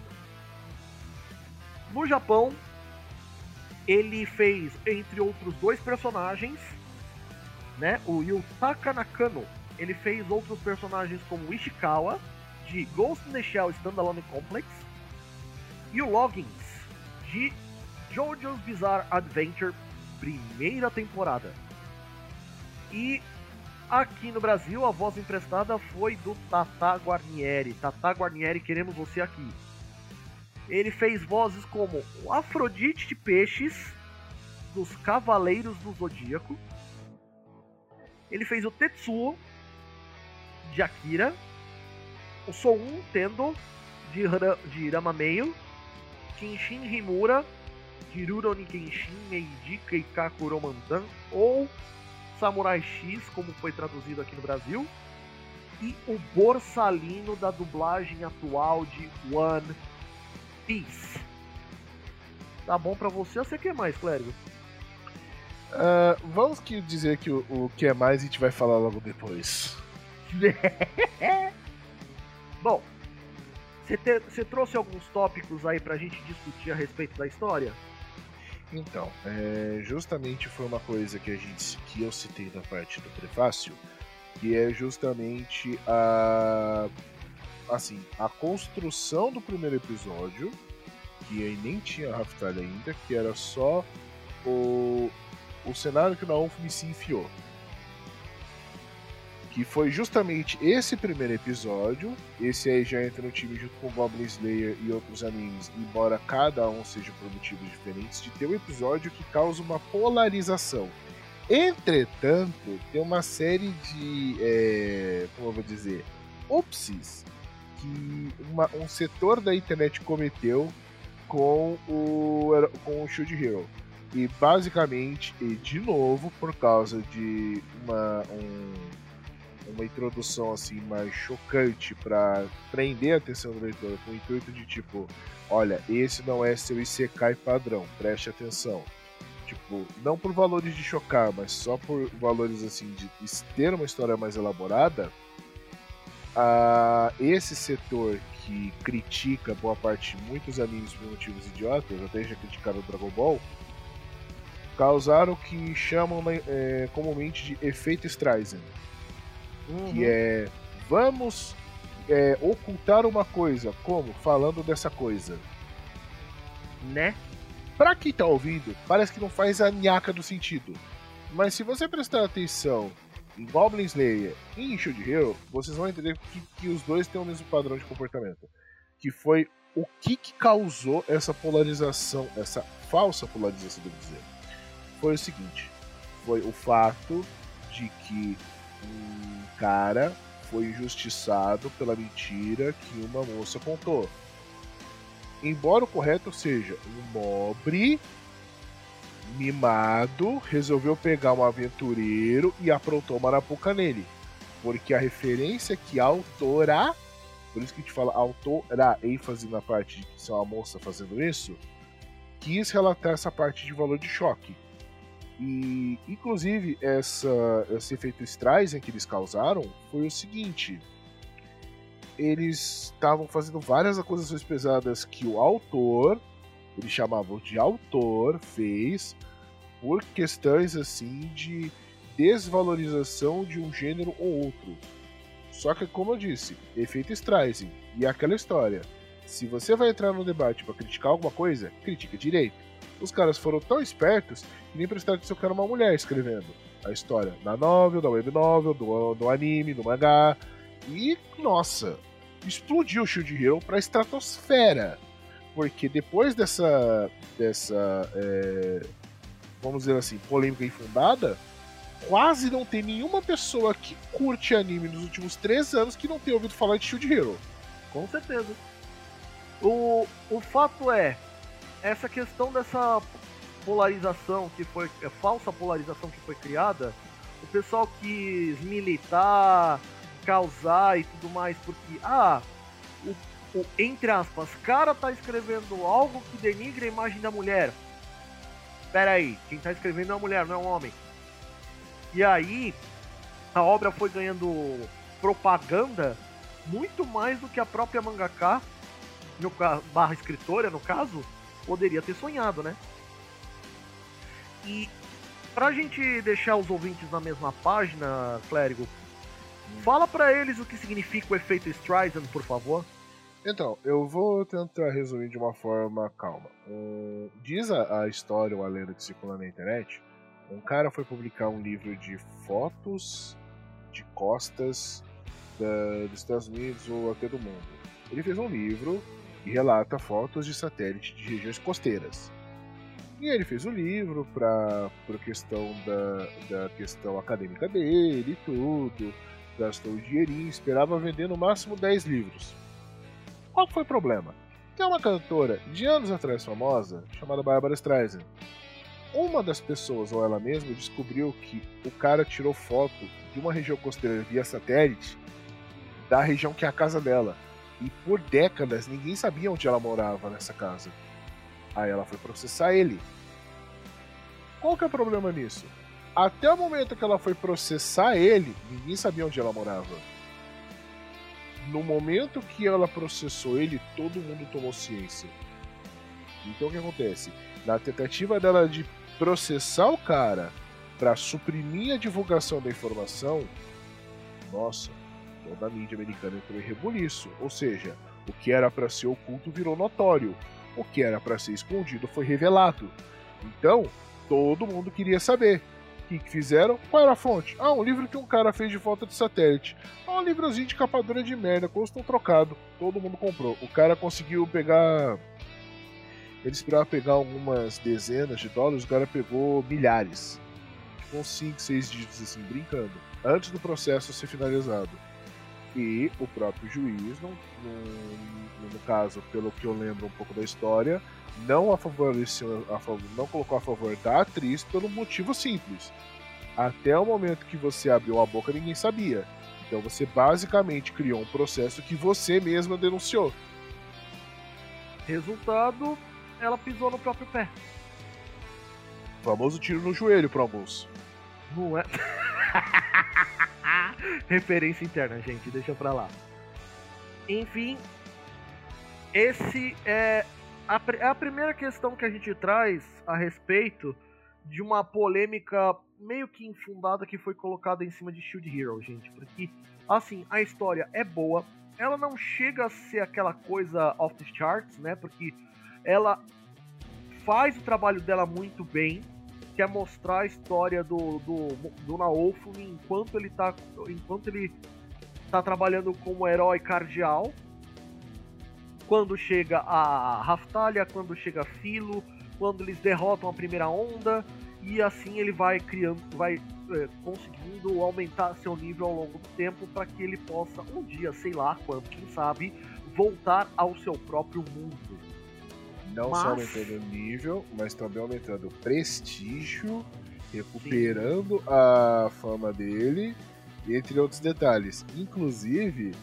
No Japão, ele fez, entre outros dois personagens, né, o Yutaka Nakano. Ele fez outros personagens como o Ishikawa, de Ghost in the Shell Standalone Complex, e o Loggins, de JoJo's Bizarre Adventure, primeira temporada. E aqui no Brasil, a voz emprestada foi do Tata Guarnieri. Tata Guarnieri, queremos você aqui. Ele fez vozes como o Afrodite de Peixes, dos Cavaleiros do Zodíaco. Ele fez o Tetsuo, de Akira. O Soun Tendo, de Ramameio. Kenshin Himura, de Rurouni Kenshin Meiji Keikaku Romantan, ou Samurai X, como foi traduzido aqui no Brasil. E o Borsalino, da dublagem atual de One Piece. Tá bom pra você? Ou você quer mais, Clérigo? Vamos dizer que o que é mais a gente vai falar logo depois. Bom, você trouxe alguns tópicos aí pra gente discutir a respeito da história? Então, justamente foi uma coisa que eu citei na parte do prefácio, que é justamente a construção do primeiro episódio, que aí nem tinha Raftalha ainda, que era só o cenário que o Naofumi se enfiou. Que foi justamente esse primeiro episódio. Esse aí já entra no time junto com Goblin Slayer e outros animes, embora cada um seja por motivos diferentes, de ter um episódio que causa uma polarização. Entretanto, tem uma série de, como eu vou dizer, opsis que um setor da internet cometeu com o Shield Hero. E basicamente, e de novo, por causa de uma introdução assim mais chocante para prender a atenção do leitor, com o intuito de tipo, olha, esse não é seu Isekai padrão, preste atenção. Tipo, não por valores de chocar, mas só por valores assim de ter uma história mais elaborada. Esse setor que critica boa parte de muitos animes por motivos idiotas, até já criticaram o Dragon Ball, causaram o que chamam comumente de efeito Streisand. Que é, vamos ocultar uma coisa, como? Falando dessa coisa. Né? Pra quem tá ouvindo, parece que não faz a nhaca do sentido. Mas se você prestar atenção em Goblin Slayer e em Shield Hero, vocês vão entender que os dois têm o mesmo padrão de comportamento. Que foi o que causou essa polarização, essa falsa polarização, devo dizer. Foi o seguinte, foi o fato de que um cara foi injustiçado pela mentira que uma moça contou. Embora o correto seja um nobre mimado resolveu pegar um aventureiro e aprontou uma arapuca nele. Porque a referência que a autora, por isso que a gente fala autora, ênfase na parte de ser uma moça fazendo isso, quis relatar essa parte de valor de choque. E, inclusive, esse efeito Streisand que eles causaram foi o seguinte: eles estavam fazendo várias acusações pesadas que o autor, eles chamavam de autor, fez por questões assim de desvalorização de um gênero ou outro. Só que, como eu disse, efeito Streisand e aquela história. Se você vai entrar no debate para criticar alguma coisa, critica direito. Os caras foram tão espertos que nem prestaram atenção que era uma mulher escrevendo a história da novel, da web novel, do anime, do mangá. E, nossa, explodiu o Shield Hero pra estratosfera. Porque depois dessa vamos dizer assim, polêmica infundada, quase não tem nenhuma pessoa que curte anime nos últimos 3 anos que não tenha ouvido falar de Shield Hero. Com certeza. O fato é, essa questão dessa polarização que foi, falsa polarização que foi criada, o pessoal quis militar, causar e tudo mais, porque, o entre aspas, cara tá escrevendo algo que denigra a imagem da mulher. Pera aí, quem tá escrevendo é uma mulher, não é um homem. E aí, a obra foi ganhando propaganda muito mais do que a própria mangaka, barra escritora, no caso, poderia ter sonhado, né? E pra gente deixar os ouvintes na mesma página, Clérigo, fala pra eles o que significa o efeito Streisand, por favor. Então, eu vou tentar resumir de uma forma calma. Diz a história ou a lenda que circula na internet, um cara foi publicar um livro de fotos de costas dos Estados Unidos ou até do mundo. Ele fez um livro e relata fotos de satélite de regiões costeiras. E ele fez o livro por questão da questão acadêmica dele e tudo, gastou o dinheirinho, esperava vender no máximo 10 livros. Qual foi o problema? Tem uma cantora de anos atrás famosa, chamada Barbra Streisand. Uma das pessoas, ou ela mesma, descobriu que o cara tirou foto de uma região costeira via satélite da região que é a casa dela. E por décadas ninguém sabia onde ela morava nessa casa. Aí ela foi processar ele. Qual que é o problema nisso? Até o momento que ela foi processar ele, ninguém sabia onde ela morava. No momento que ela processou ele, todo mundo tomou ciência. Então o que acontece? Na tentativa dela de processar o cara para suprimir a divulgação da informação, nossa, toda a mídia americana entrou em rebuliço. Ou seja, o que era para ser oculto virou notório. O que era para ser escondido foi revelado. Então, todo mundo queria saber. O que fizeram? Qual era a fonte? Um livro que um cara fez de foto de satélite. Um livrozinho de capa dura de merda, custa um trocado. Todo mundo comprou. O cara conseguiu pegar... Ele esperava pegar algumas dezenas de dólares, o cara pegou milhares. Com 5, 6 dígitos assim, brincando. Antes do processo ser finalizado. E o próprio juiz, no caso, pelo que eu lembro um pouco da história, não colocou a favor da atriz pelo motivo simples. Até o momento que você abriu a boca, ninguém sabia. Então você basicamente criou um processo que você mesma denunciou. Resultado, ela pisou no próprio pé. Famoso tiro no joelho para alguns. Não é? Referência interna, gente, deixa pra lá. Enfim, esse é a primeira questão que a gente traz a respeito de uma polêmica meio que infundada que foi colocada em cima de Shield Hero, gente. Porque, assim, a história é boa, ela não chega a ser aquela coisa off the charts, né? Porque ela faz o trabalho dela muito bem, que é mostrar a história do Naofumi enquanto ele tá trabalhando como herói cardeal. Quando chega a Raftalia, quando chega Philo, quando eles derrotam a primeira onda, e assim ele vai conseguindo aumentar seu nível ao longo do tempo para que ele possa um dia, sei lá quando, quem sabe, voltar ao seu próprio mundo. Não só aumentando o nível, mas também aumentando o prestígio, recuperando a fama dele, entre outros detalhes. Inclusive,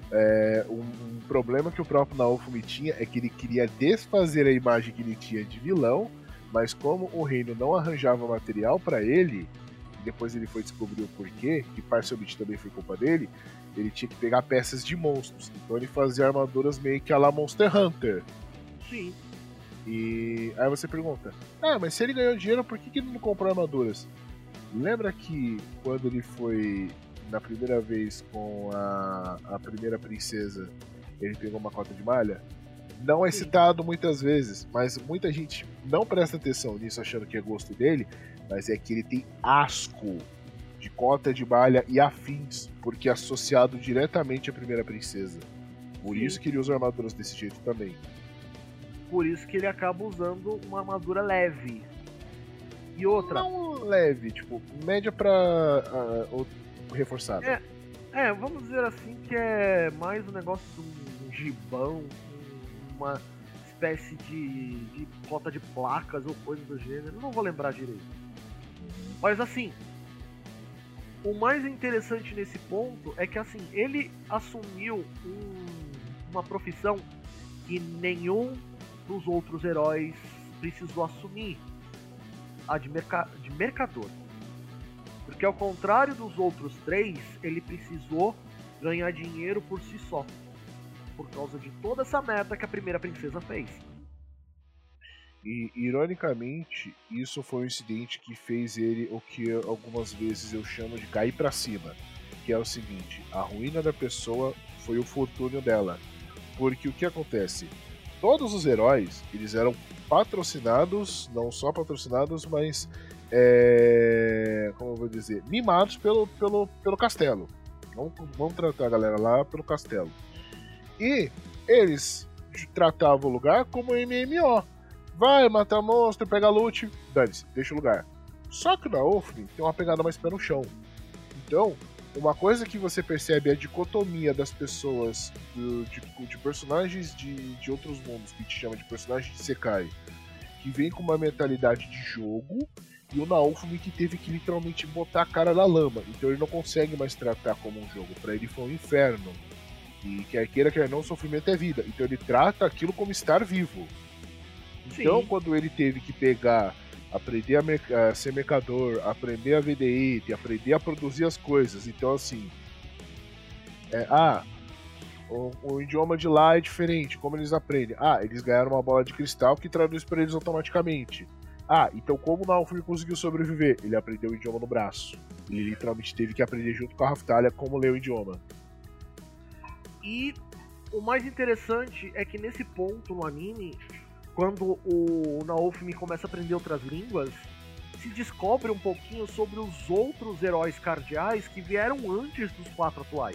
um problema que o próprio Naofumi tinha é que ele queria desfazer a imagem que ele tinha de vilão, mas como o reino não arranjava material para ele, depois ele foi descobrir o porquê, que parcialmente também foi culpa dele, ele tinha que pegar peças de monstros. Então ele fazia armaduras meio que a la Monster Hunter. Sim. E aí você pergunta, mas se ele ganhou dinheiro, por que ele não comprou armaduras? Lembra que quando ele foi na primeira vez com a primeira princesa, ele pegou uma cota de malha? Não é citado muitas vezes, mas muita gente não presta atenção nisso achando que é gosto dele, mas é que ele tem asco de cota de malha e afins, porque é associado diretamente à primeira princesa. Por isso que ele usa armaduras desse jeito também. Por isso que ele acaba usando uma armadura leve. E outra... Não leve, tipo, média pra reforçada. Vamos dizer assim que é mais um negócio de um gibão, uma espécie de cota de placas ou coisa do gênero. Não vou lembrar direito. Mas assim, o mais interessante nesse ponto é que assim, ele assumiu uma profissão que nenhum dos outros heróis precisou assumir, a de mercador. Porque ao contrário dos outros três, ele precisou ganhar dinheiro por si só, por causa de toda essa meta que a primeira princesa fez. E ironicamente, isso foi um incidente que fez ele o que algumas vezes eu chamo de cair pra cima, que é o seguinte: a ruína da pessoa foi o fortúnio dela. Porque o que acontece? Todos os heróis, eles eram patrocinados, não só patrocinados, mas, como eu vou dizer, mimados pelo castelo. Vamos tratar a galera lá pelo castelo. E eles tratavam o lugar como MMO. Vai matar monstro, pega loot, dane-se, deixa o lugar. Só que o Naofumi tem uma pegada mais pé no chão. Então, uma coisa que você percebe é a dicotomia das pessoas, de personagens de outros mundos, que te chama de personagem de Sekai, que vem com uma mentalidade de jogo, e o Naofumi que teve que literalmente botar a cara na lama. Então ele não consegue mais tratar como um jogo. Pra ele foi um inferno. E quer queira, quer não, sofrimento é vida. Então ele trata aquilo como estar vivo. Então, quando ele teve que pegar, aprender a ser mercador, aprender a vender item, aprender a produzir as coisas, então assim, o idioma de lá é diferente, como eles aprendem? Eles ganharam uma bola de cristal que traduz para eles automaticamente. Então como o Naofumi conseguiu sobreviver? Ele aprendeu o idioma no braço. Ele literalmente teve que aprender junto com a Raftalia como ler o idioma. E o mais interessante é que nesse ponto no anime, quando o Naofumi começa a aprender outras línguas, se descobre um pouquinho sobre os outros heróis cardeais que vieram antes dos 4 atuais.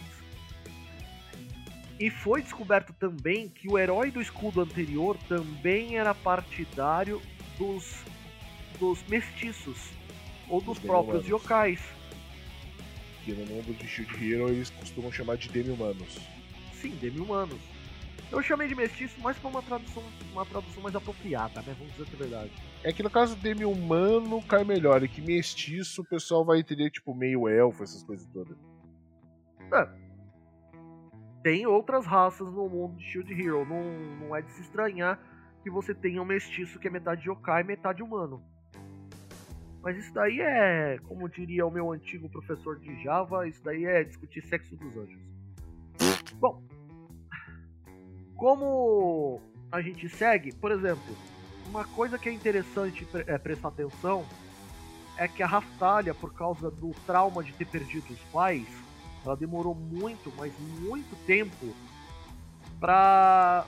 E foi descoberto também que o herói do escudo anterior também era partidário dos mestiços, ou dos próprios yokais. que no mundo de Shield Hero eles costumam chamar de demi-humanos. Sim, demi-humanos. Eu chamei de mestiço mais pra uma tradução mais apropriada, né? Vamos dizer que é verdade. É que no caso demi-humano cai melhor, e que mestiço o pessoal vai entender tipo meio elfo, essas coisas todas. Tem outras raças no mundo de Shield Hero, não é de se estranhar que você tenha um mestiço que é metade yokai e metade humano. Mas isso daí é, como diria o meu antigo professor de Java, isso daí é discutir sexo dos anjos. Bom, como a gente segue, por exemplo, uma coisa que é interessante prestar atenção é que a Raftalia, por causa do trauma de ter perdido os pais, ela demorou muito, mas muito tempo pra...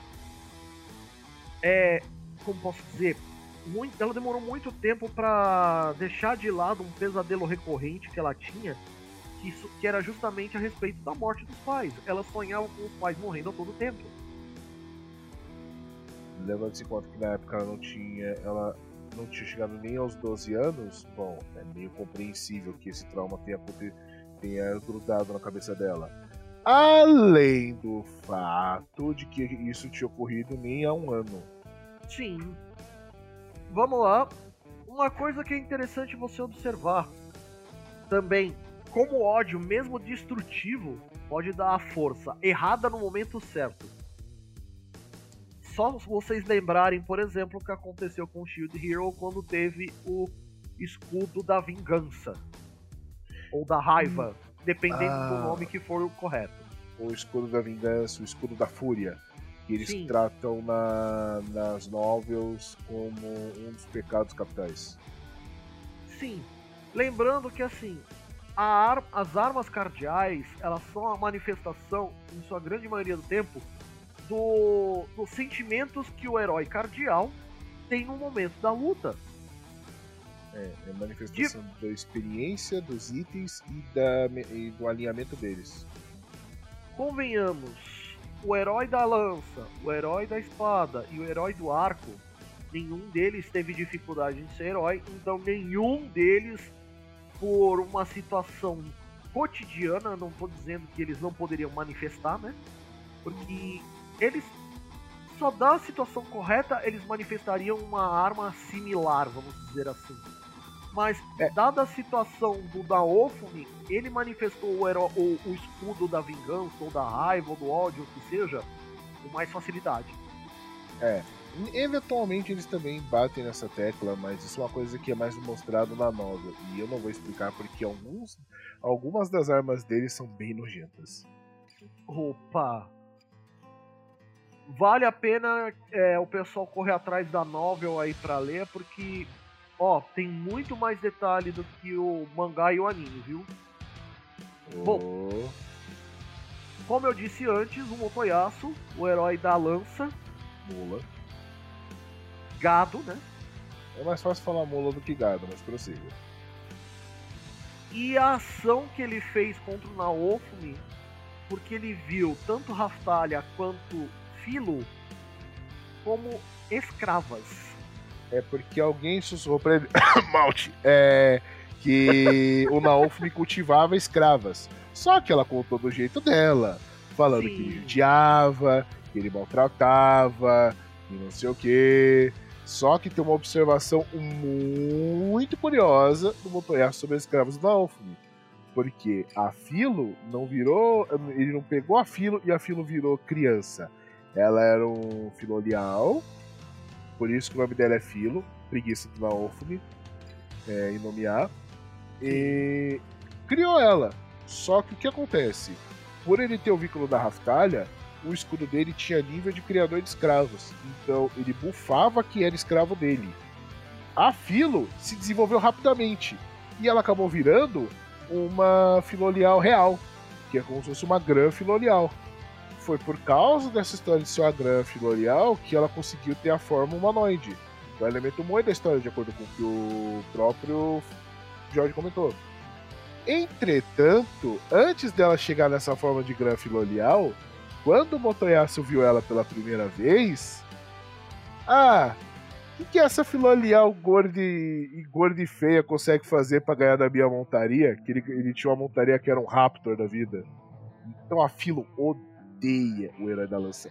como posso dizer? Ela demorou muito tempo pra deixar de lado um pesadelo recorrente que ela tinha, que era justamente a respeito da morte dos pais. Ela sonhava com os pais morrendo a todo tempo. Levando-se em conta que na época ela não tinha chegado nem aos 12 anos, bom, é meio compreensível que esse trauma tenha grudado na cabeça dela. Além do fato de que isso tinha ocorrido nem há um ano. Sim. Vamos lá. Uma coisa que é interessante você observar também, como o ódio, mesmo destrutivo, pode dar a força errada no momento certo. Só vocês lembrarem, por exemplo, o que aconteceu com o Shield Hero quando teve o escudo da vingança. Ou da raiva, dependendo do nome que for o correto. O escudo da vingança, o escudo da fúria. Que eles Sim. tratam nas novels como um dos pecados capitais. Sim. Lembrando que assim, as armas cardeais, elas são a manifestação, em sua grande maioria do tempo, dos sentimentos que o herói cardeal tem no momento da luta. É a manifestação da experiência, dos itens e do alinhamento deles. Convenhamos, o herói da lança, o herói da espada e o herói do arco, nenhum deles teve dificuldade em ser herói, então nenhum deles, por uma situação cotidiana, não estou dizendo que eles não poderiam manifestar, né? Porque eles, só da situação correta, eles manifestariam uma arma similar, vamos dizer assim. Mas, dada a situação do Naofumi, ele manifestou o escudo da vingança, ou da raiva, ou do ódio, o que seja, com mais facilidade. Eventualmente eles também batem nessa tecla, mas isso é uma coisa que é mais mostrado na novel. E eu não vou explicar porque algumas das armas deles são bem nojentas. Opa! Vale a pena o pessoal correr atrás da novel aí pra ler, porque... tem muito mais detalhe do que o mangá e o anime, viu? Bom, como eu disse antes, o Motoyasu, o herói da lança, Mula. gado, né? É mais fácil falar mula do que gado, mas prossiga. E a ação que ele fez contra o Naofumi, porque ele viu tanto Raftalia quanto Filo como escravas. É porque alguém sussurrou pra ele, Malte, que o Naofumi cultivava escravas. Só que ela contou do jeito dela, falando Sim. que ele judiava, que ele maltratava, e não sei o que. Só que tem uma observação muito curiosa do Motoyasu sobre os escravos do Naofumi. Porque a Filo não virou, ele não pegou a Filo e a Filo virou criança. Ela era um filolial. Por isso que o nome dela é Filo, preguiça do Naofumi, em nomear. E criou ela. Só que o que acontece? Por ele ter o vínculo da Raftalia, o escudo dele tinha nível de criador de escravos. Então ele bufava que era escravo dele. A Filo se desenvolveu rapidamente. E ela acabou virando uma filolial real. Que é como se fosse uma Gran Filolial. Foi por causa dessa história de ser uma Gran Filolial que ela conseguiu ter a forma humanoide. O elemento muito da história, de acordo com o que o próprio Jorge comentou. Entretanto, antes dela chegar nessa forma de Gran Filolial, quando o Motoyasu viu ela pela primeira vez, que essa filolial gorda e feia consegue fazer pra ganhar da minha montaria? Que ele tinha uma montaria que era um Raptor da vida. Então a Filo odeia o Herói da Lança.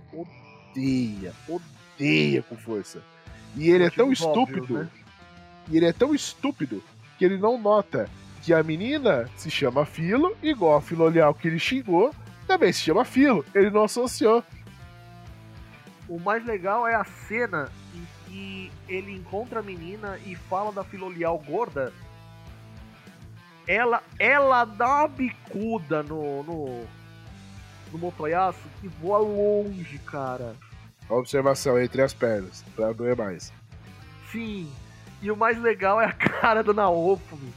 Odeia com força. E ele é tão estúpido. Óbvios, né? E ele é tão estúpido que ele não nota que a menina se chama Filo, igual a filolial que ele xingou, também se chama Filo. Ele não associou. O mais legal é a cena em que ele encontra a menina e fala da filolial gorda. Ela dá uma bicuda no motoiaço que voa longe, cara. A observação entre as pernas, pra doer mais. Sim. E o mais legal é a cara do Naofumi.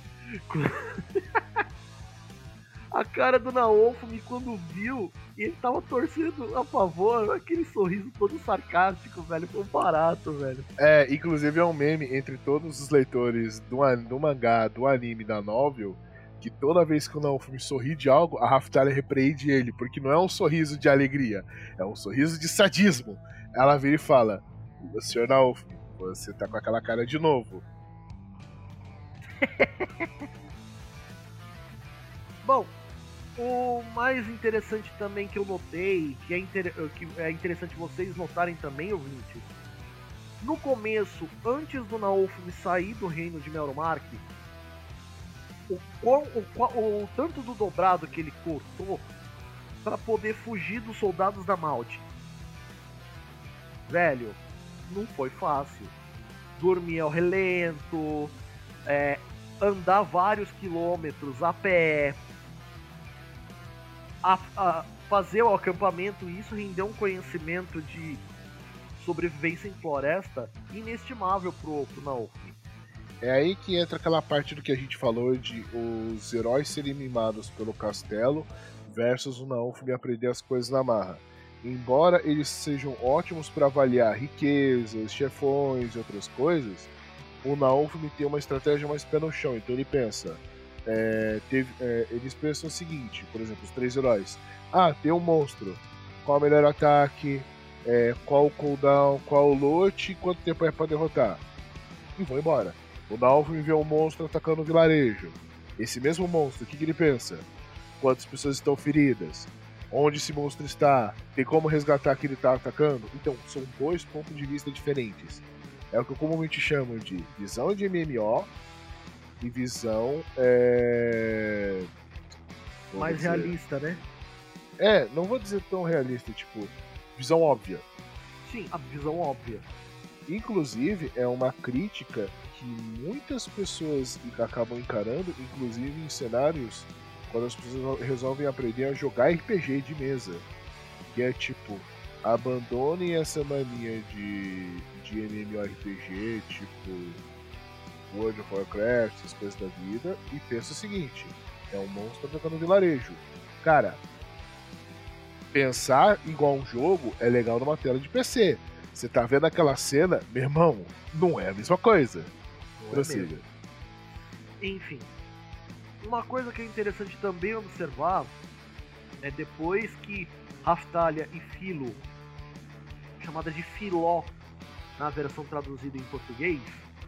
A cara do Naofumi quando viu, ele tava torcendo a favor, aquele sorriso todo sarcástico, velho, foi um barato, velho. Inclusive é um meme entre todos os leitores do mangá, do anime, da novel, que toda vez que o Naofumi sorri de algo, a Raftalia repreende ele, porque não é um sorriso de alegria, é um sorriso de sadismo. Ela vira e fala: Sr. Naofumi, você tá com aquela cara de novo. Bom, o mais interessante também que eu notei, que é interessante vocês notarem também, ouvintes, no começo, antes do Naofumi sair do reino de Melromark, o tanto do dobrado que ele cortou para poder fugir dos soldados da Malte. Velho, não foi fácil. Dormir ao relento, andar vários quilômetros a pé, fazer o acampamento, e isso rendeu um conhecimento de sobrevivência em floresta inestimável pro Naofumi. É aí que entra aquela parte do que a gente falou de os heróis serem mimados pelo castelo versus o Naofumi aprender as coisas na marra. Embora eles sejam ótimos para avaliar riquezas, chefões e outras coisas, o Naofumi tem uma estratégia mais pé no chão. Então ele pensa, eles pensam o seguinte, por exemplo, os 3 heróis. Tem um monstro, qual o melhor ataque, qual o cooldown, qual o loot, quanto tempo é para derrotar. E vão embora. O Naofumi vê um monstro atacando o vilarejo. Esse mesmo monstro, o que ele pensa? Quantas pessoas estão feridas? Onde esse monstro está? Tem como resgatar que ele está atacando? Então, são 2 pontos de vista diferentes. É o que eu comumente chamo de visão de MMO e visão... mais realista, né? Não vou dizer tão realista, tipo, visão óbvia. Sim, a visão óbvia. Inclusive, é uma crítica que muitas pessoas acabam encarando, inclusive em cenários quando as pessoas resolvem aprender a jogar RPG de mesa. Que é tipo, abandonem essa mania de MMORPG, tipo World of Warcraft, essas coisas da vida, e pensa o seguinte: é um monstro atacando um vilarejo. Cara, pensar igual um jogo é legal numa tela de PC. Você tá vendo aquela cena, meu irmão, não é a mesma coisa. Prossiga. Enfim, uma coisa que é interessante também observar é depois que Raftalia e Filo, chamada de Filó na versão traduzida em português,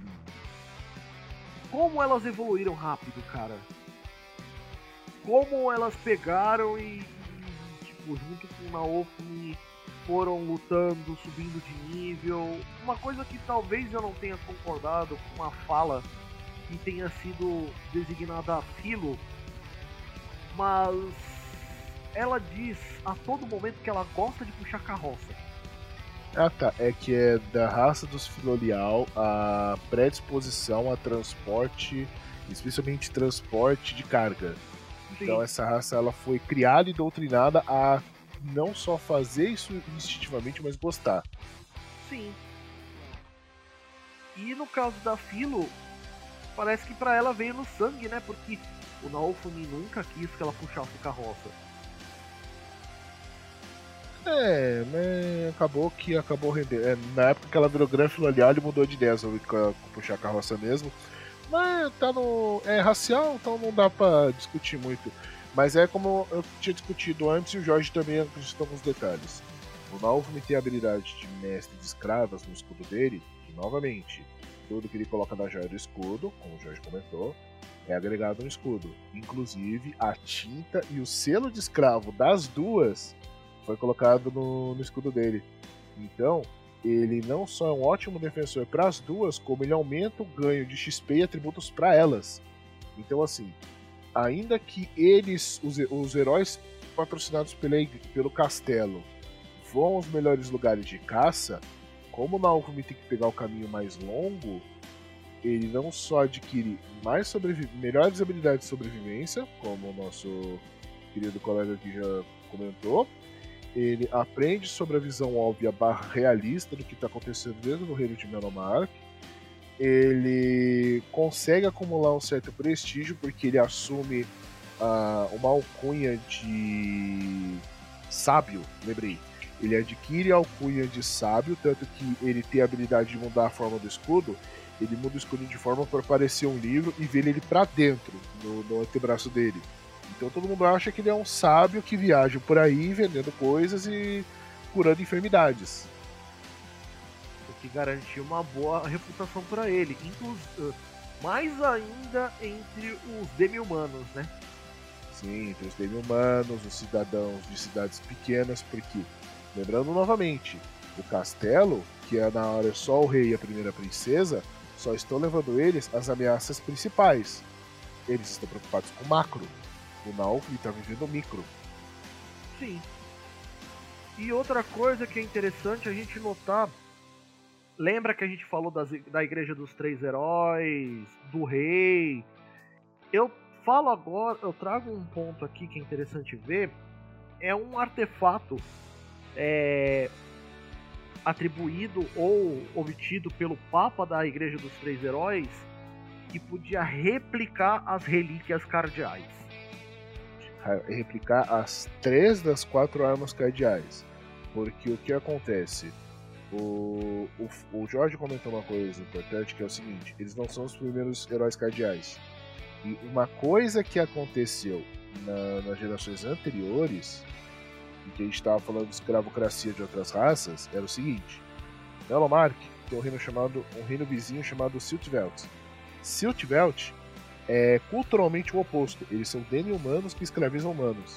como elas evoluíram rápido, cara. Como elas pegaram e tipo, junto com o Naofumi foram lutando, subindo de nível. Uma coisa que talvez eu não tenha concordado com uma fala que tenha sido designada a Filo, mas ela diz a todo momento que ela gosta de puxar carroça. Tá. É que é da raça dos Filolial a predisposição a transporte, especialmente transporte de carga. Sim. Então essa raça ela foi criada e doutrinada a não só fazer isso instintivamente, mas gostar. Sim. E no caso da Filo, parece que pra ela veio no sangue, né? Porque o Naofumi nunca quis que ela puxasse carroça. Mas acabou rendendo. Na época que ela virou grande Filolial, ele mudou de ideia sobre puxar carroça mesmo. Mas tá no... é racial, então não dá pra discutir muito. Mas é como eu tinha discutido antes e o Jorge também acrescentou alguns detalhes. O Naofumi tem a habilidade de mestre de escravas no escudo dele, novamente, tudo que ele coloca na joia do escudo, como o Jorge comentou, é agregado no escudo. Inclusive, a tinta e o selo de escravo das duas foi colocado no escudo dele. Então, ele não só é um ótimo defensor para as duas, como ele aumenta o ganho de XP e atributos para elas. Então, assim, ainda que eles, os heróis patrocinados pelo castelo, vão aos melhores lugares de caça, como o Naofumi tem que pegar o caminho mais longo, ele não só adquire melhores habilidades de sobrevivência, como o nosso querido colega aqui já comentou, ele aprende sobre a visão óbvia / realista do que está acontecendo dentro do reino de Menomark, ele consegue acumular um certo prestígio porque ele assume uma alcunha de sábio, lembrei. Ele adquire a alcunha de sábio, tanto que ele tem a habilidade de mudar a forma do escudo. Ele muda o escudo de forma para parecer um livro e ver ele para dentro, no antebraço dele. Então todo mundo acha que ele é um sábio que viaja por aí vendendo coisas e curando enfermidades. O que garantiu uma boa reputação para ele, mais ainda entre os demi-humanos, né? Sim, entre os demi-humanos, os cidadãos de cidades pequenas, porque, lembrando novamente, o castelo, que é na hora só o rei e a primeira princesa, só estão levando eles as ameaças principais. Eles estão preocupados com o macro. O Naofumi está vivendo o micro. Sim. E outra coisa que é interessante a gente notar, lembra que a gente falou da Igreja dos Três Heróis, do Rei? Eu falo agora, eu trago um ponto aqui que é interessante ver, é um artefato atribuído ou obtido pelo Papa da Igreja dos Três Heróis, que podia replicar as relíquias cardeais. Replicar as 3 das 4 armas cardeais. Porque o que acontece? O Jorge comentou uma coisa importante, que é o seguinte: eles não são os primeiros heróis cardeais. E uma coisa que aconteceu nas gerações anteriores, em que a gente estava falando de escravocracia de outras raças, era o seguinte: Menomark tem um reino vizinho chamado Siltveld. Siltveld é culturalmente o oposto. Eles são demi-humanos que escravizam humanos.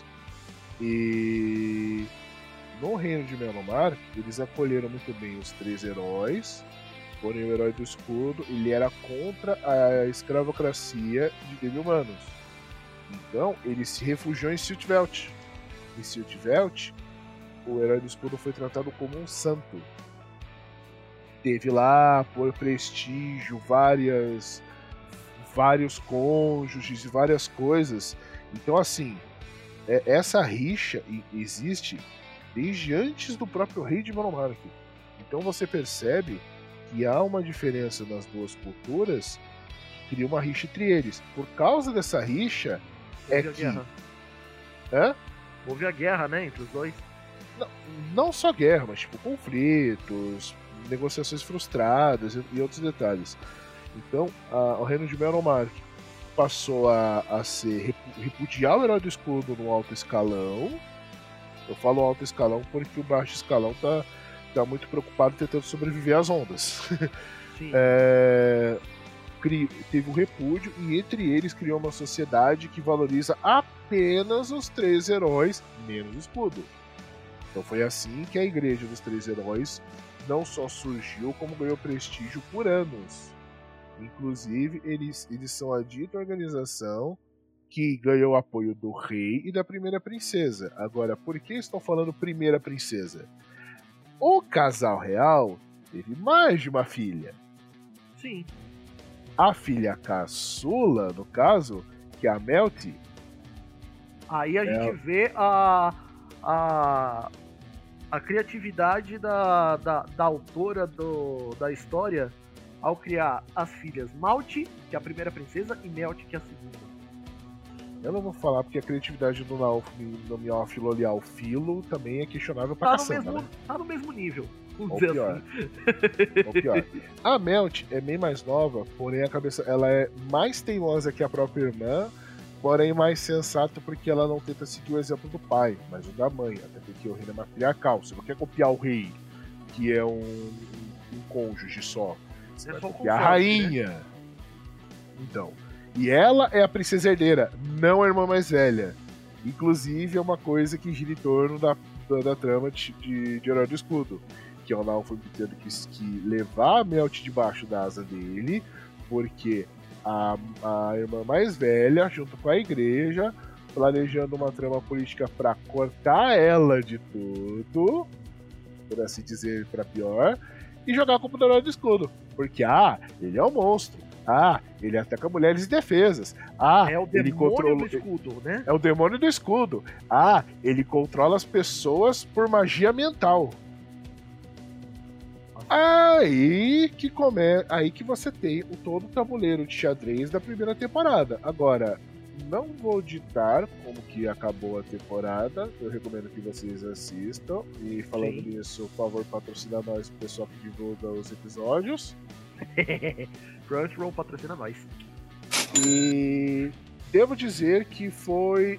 E no reino de Menomark, eles acolheram muito bem os 3 heróis. Porém, o herói do escudo, ele era contra a escravocracia de demi-humanos. Então, ele se refugiou em Siltveld. Em Siltveld, o herói do escudo foi tratado como um santo. Teve lá, por prestígio, vários cônjuges e várias coisas. Então, assim, essa rixa existe desde antes do próprio rei de Menomark. Então você percebe que há uma diferença nas duas culturas que cria uma rixa entre eles. Por causa dessa rixa, houve a guerra, né, entre os dois. Não só guerra, mas tipo conflitos, negociações frustradas e outros detalhes. Então, o reino de Menomark passou a repudiar o herói do escudo no alto escalão. Eu falo alto escalão porque o baixo escalão tá muito preocupado tentando sobreviver às ondas. Sim. Teve um repúdio e entre eles criou uma sociedade que valoriza apenas os 3 heróis, menos o escudo. Então foi assim que a Igreja dos Três Heróis não só surgiu, como ganhou prestígio por anos. Inclusive, eles são a dita organização que ganhou o apoio do rei e da primeira princesa. Agora, por que estão falando primeira princesa? O casal real teve mais de uma filha. Sim. A filha caçula, no caso, que é a Melty. Aí a gente vê a criatividade da autora da história ao criar as filhas Malty, que é a primeira princesa, e Melty, que é a segunda. Eu não vou falar porque a criatividade do Naofumi no Miófilo Oleal Filo também é questionável pra caçamba, né? Tá no mesmo nível. Ou pior. Ou pior. A Melty é bem mais nova, porém a cabeça ela é mais teimosa que a própria irmã, porém mais sensata porque ela não tenta seguir o exemplo do pai, mas o da mãe, até porque o reino é matriarcal. Você não quer copiar o rei, que é um um cônjuge só. Você vai só ter a conforme, rainha. Né? Então. E ela é a princesa herdeira, não a irmã mais velha. Inclusive, é uma coisa que gira em torno da trama de Herói do Escudo. Que o Naofumi tendo que levar a Melt debaixo da asa dele, porque a irmã mais velha, junto com a igreja, planejando uma trama política para cortar ela de tudo, por assim dizer, para pior, e jogar a culpa do Herói do Escudo. Porque, ele é um monstro. Ele ataca mulheres indefesas. É o demônio do escudo, né? É o demônio do escudo. Ele controla as pessoas por magia mental. Aí que você tem todo o tabuleiro de xadrez da primeira temporada. Agora, não vou ditar como que acabou a temporada. Eu recomendo que vocês assistam. E falando nisso, por favor, patrocina nós, o pessoal que divulga os episódios. Crunchyroll patrocina nós. E devo dizer que foi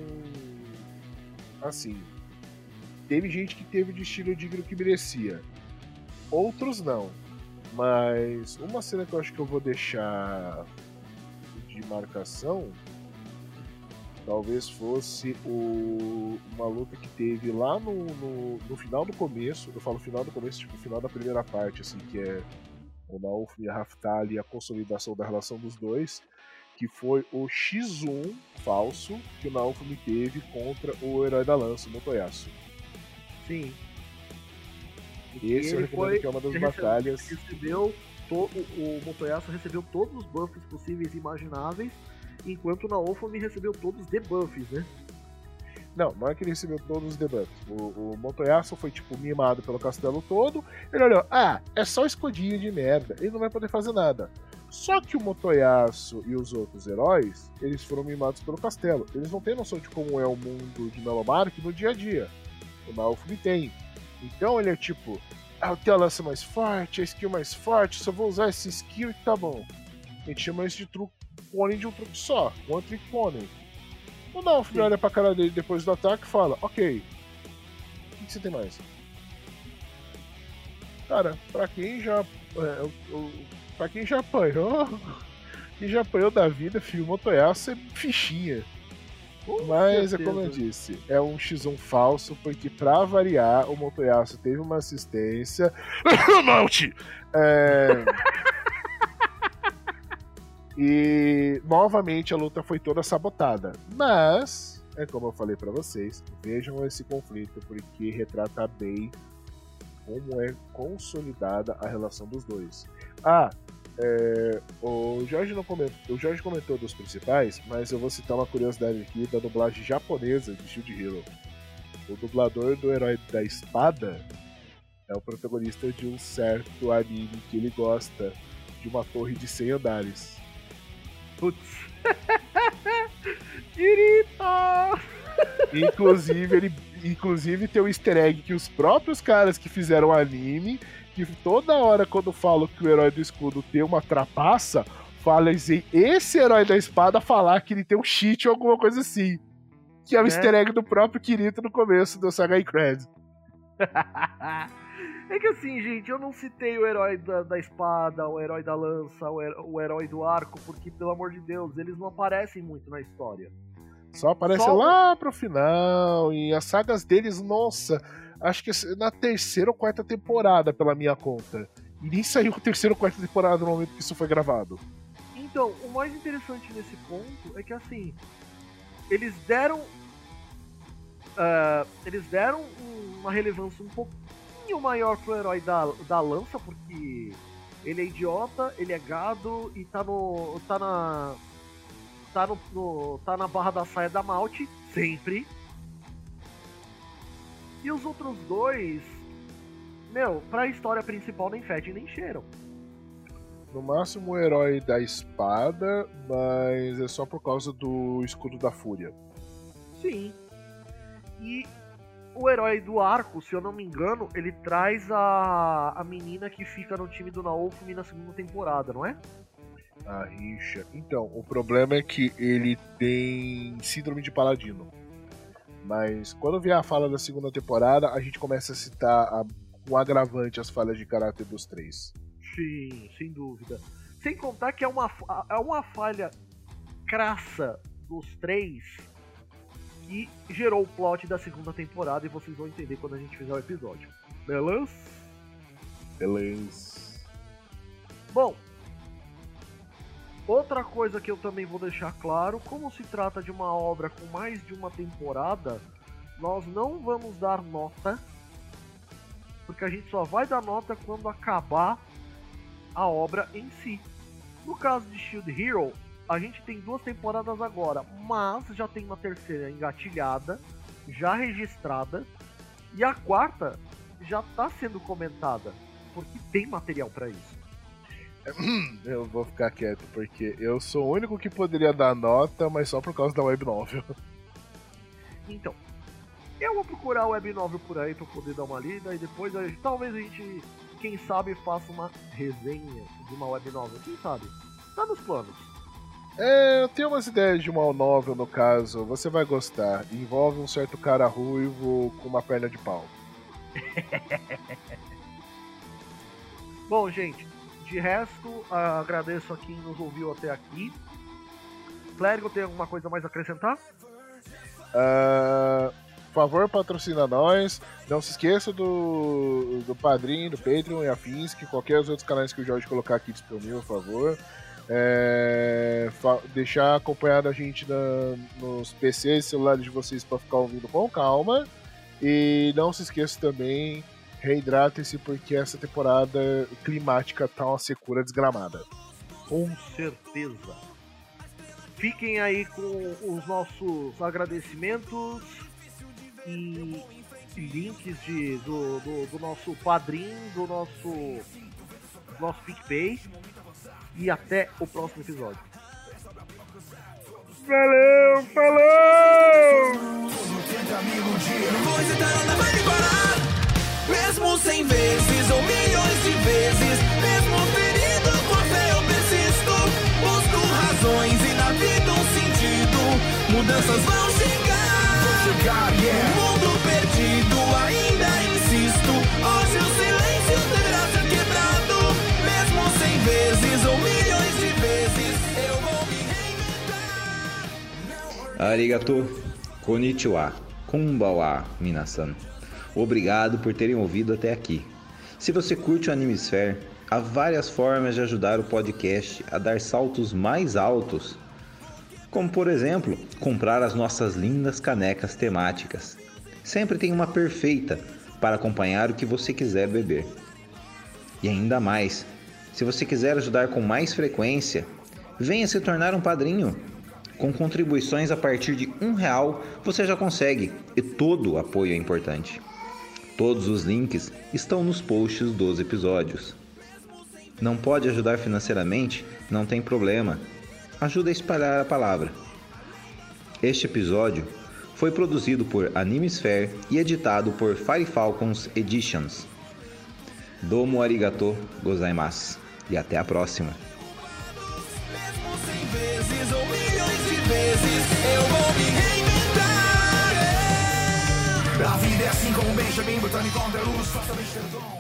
assim, teve gente que teve o destino digno que merecia. Outros não. Mas uma cena que eu acho que eu vou deixar de marcação talvez fosse uma luta que teve lá no final do começo. Eu falo final do começo, tipo final da primeira parte, assim, que é o Naofumi e a Raftalia e a consolidação da relação dos dois, que foi o X1 falso que o Naofumi teve contra o Herói da Lança, o Motoyasu. Sim. Esse eu recomendo que é uma das batalhas. O Motoyasu recebeu todos os buffs possíveis e imagináveis, enquanto o Naofumi recebeu todos os debuffs, né? Não é que ele recebeu todos os debuffs. O Motoyasu foi, tipo, mimado pelo castelo todo. Ele olhou, é só escudinho de merda, ele não vai poder fazer nada. Só que o Motoyasu e os outros heróis, eles foram mimados pelo castelo. Eles não têm noção de como é o mundo de Melomark no dia a dia. O Naofumi tem. Então ele é tipo, eu tenho a lança mais forte, a skill mais forte, só vou usar esse skill e tá bom. A gente chama isso de truque de um truque só, One Trick Pony. O Naofumi olha pra cara dele depois do ataque e fala, ok, o que você tem mais? Cara, pra quem já apanhou da vida, filho, o Motoyasu é fichinha. Mas é como eu disse, é um X1 falso, porque pra variar, o Motoyasu teve uma assistência. Malte! E novamente a luta foi toda sabotada. Mas, é como eu falei pra vocês, vejam esse conflito, porque retrata bem como é consolidada a relação dos dois. O Jorge comentou dos principais, mas eu vou citar uma curiosidade aqui da dublagem japonesa de Shield Hero. O dublador do Herói da Espada é o protagonista de um certo anime que ele gosta, de uma torre de 100 andares. Putz. Kirito! Inclusive tem um easter egg que os próprios caras que fizeram o anime, que toda hora quando falam que o Herói do Escudo tem uma trapaça, falam assim, esse Herói da Espada falar que ele tem um cheat ou alguma coisa assim. Que é o easter egg do próprio Kirito no começo do Saga Cred. É que assim, gente, eu não citei o Herói da Espada, o Herói da Lança, o Herói do Arco, porque, pelo amor de Deus, eles não aparecem muito na história. Só aparece lá pro final, e as sagas deles, nossa, acho que na terceira ou quarta temporada, pela minha conta. E nem saiu a terceira ou quarta temporada no momento que isso foi gravado. Então, o mais interessante nesse ponto é que, assim, eles deram uma relevância um pouquinho maior pro Herói da Lança, porque ele é idiota, ele é gado e tá na barra da saia da Malte, sempre. E os outros dois, pra história principal nem fede nem cheiram. No máximo o Herói da Espada, mas é só por causa do Escudo da Fúria. Sim. E o Herói do Arco, se eu não me engano, ele traz a menina que fica no time do Naofumi na segunda temporada, não é? A Richa. Então, o problema é que ele tem síndrome de paladino. Mas quando vier a fala da segunda temporada, a gente começa a citar um agravante às falhas de caráter dos três. Sim, sem dúvida. Sem contar que é uma falha crassa dos três que gerou o plot da segunda temporada e vocês vão entender quando a gente fizer o episódio. Beleza? Beleza. Bom, outra coisa que eu também vou deixar claro, como se trata de uma obra com mais de uma temporada, nós não vamos dar nota, porque a gente só vai dar nota quando acabar a obra em si. No caso de Shield Hero, a gente tem 2 temporadas agora, mas já tem uma terceira engatilhada, já registrada, e a 4ª já está sendo comentada, porque tem material para isso. Eu vou ficar quieto, porque eu sou o único que poderia dar nota, mas só por causa da web novel. Então, eu vou procurar a web novel por aí para poder dar uma lida, e depois talvez a gente, quem sabe, faça uma resenha de uma web novel, quem sabe? Tá nos planos. Eu tenho umas ideias de uma novel, no caso, você vai gostar. Envolve um certo cara ruivo com uma perna de pau. Bom, gente, de resto, agradeço a quem nos ouviu até aqui. Clérigo, tem alguma coisa mais a acrescentar? Por favor, patrocina nós. Não se esqueça do Padrim, do Patreon e afins, que qualquer dos outros canais que o Jorge colocar aqui disponível, por favor. Deixar acompanhado a gente nos PCs e celulares de vocês para ficar ouvindo com calma. E não se esqueça também, reidratem-se, porque essa temporada climática tá uma secura desgramada. Com certeza. Fiquem aí com os nossos agradecimentos e links do nosso Padrim, do nosso PicPay. E até o próximo episódio. Valeu, falou! Você nada vai me parar. Mesmo 100 vezes ou milhões de vezes, mesmo ferido, com fé eu persisto. Busco razões e na vida um sentido. Mudanças vão chegar, yeah. Mundo perdido, ainda insisto. Hoje o silêncio deverá ser quebrado. Mesmo 100 vezes ou milhões de vezes, eu vou me reinventar. Arigato, konnichiwa, konbanwa, minasan. Obrigado por terem ouvido até aqui. Se você curte o Animesphere, há várias formas de ajudar o podcast a dar saltos mais altos, como por exemplo, comprar as nossas lindas canecas temáticas. Sempre tem uma perfeita para acompanhar o que você quiser beber. E ainda mais, se você quiser ajudar com mais frequência, venha se tornar um padrinho. Com contribuições a partir de R$1 você já consegue, e todo apoio é importante. Todos os links estão nos posts dos episódios. Não pode ajudar financeiramente? Não tem problema. Ajuda a espalhar a palavra. Este episódio foi produzido por Animesphere e editado por Fire Falcons Editions. Domo arigato gozaimasu. E até a próxima. Mesmo 100 vezes ou milhões de vezes, eu vou me reinventar. A vida é assim como Benjamin Button encontra luz, faça bem, perdão.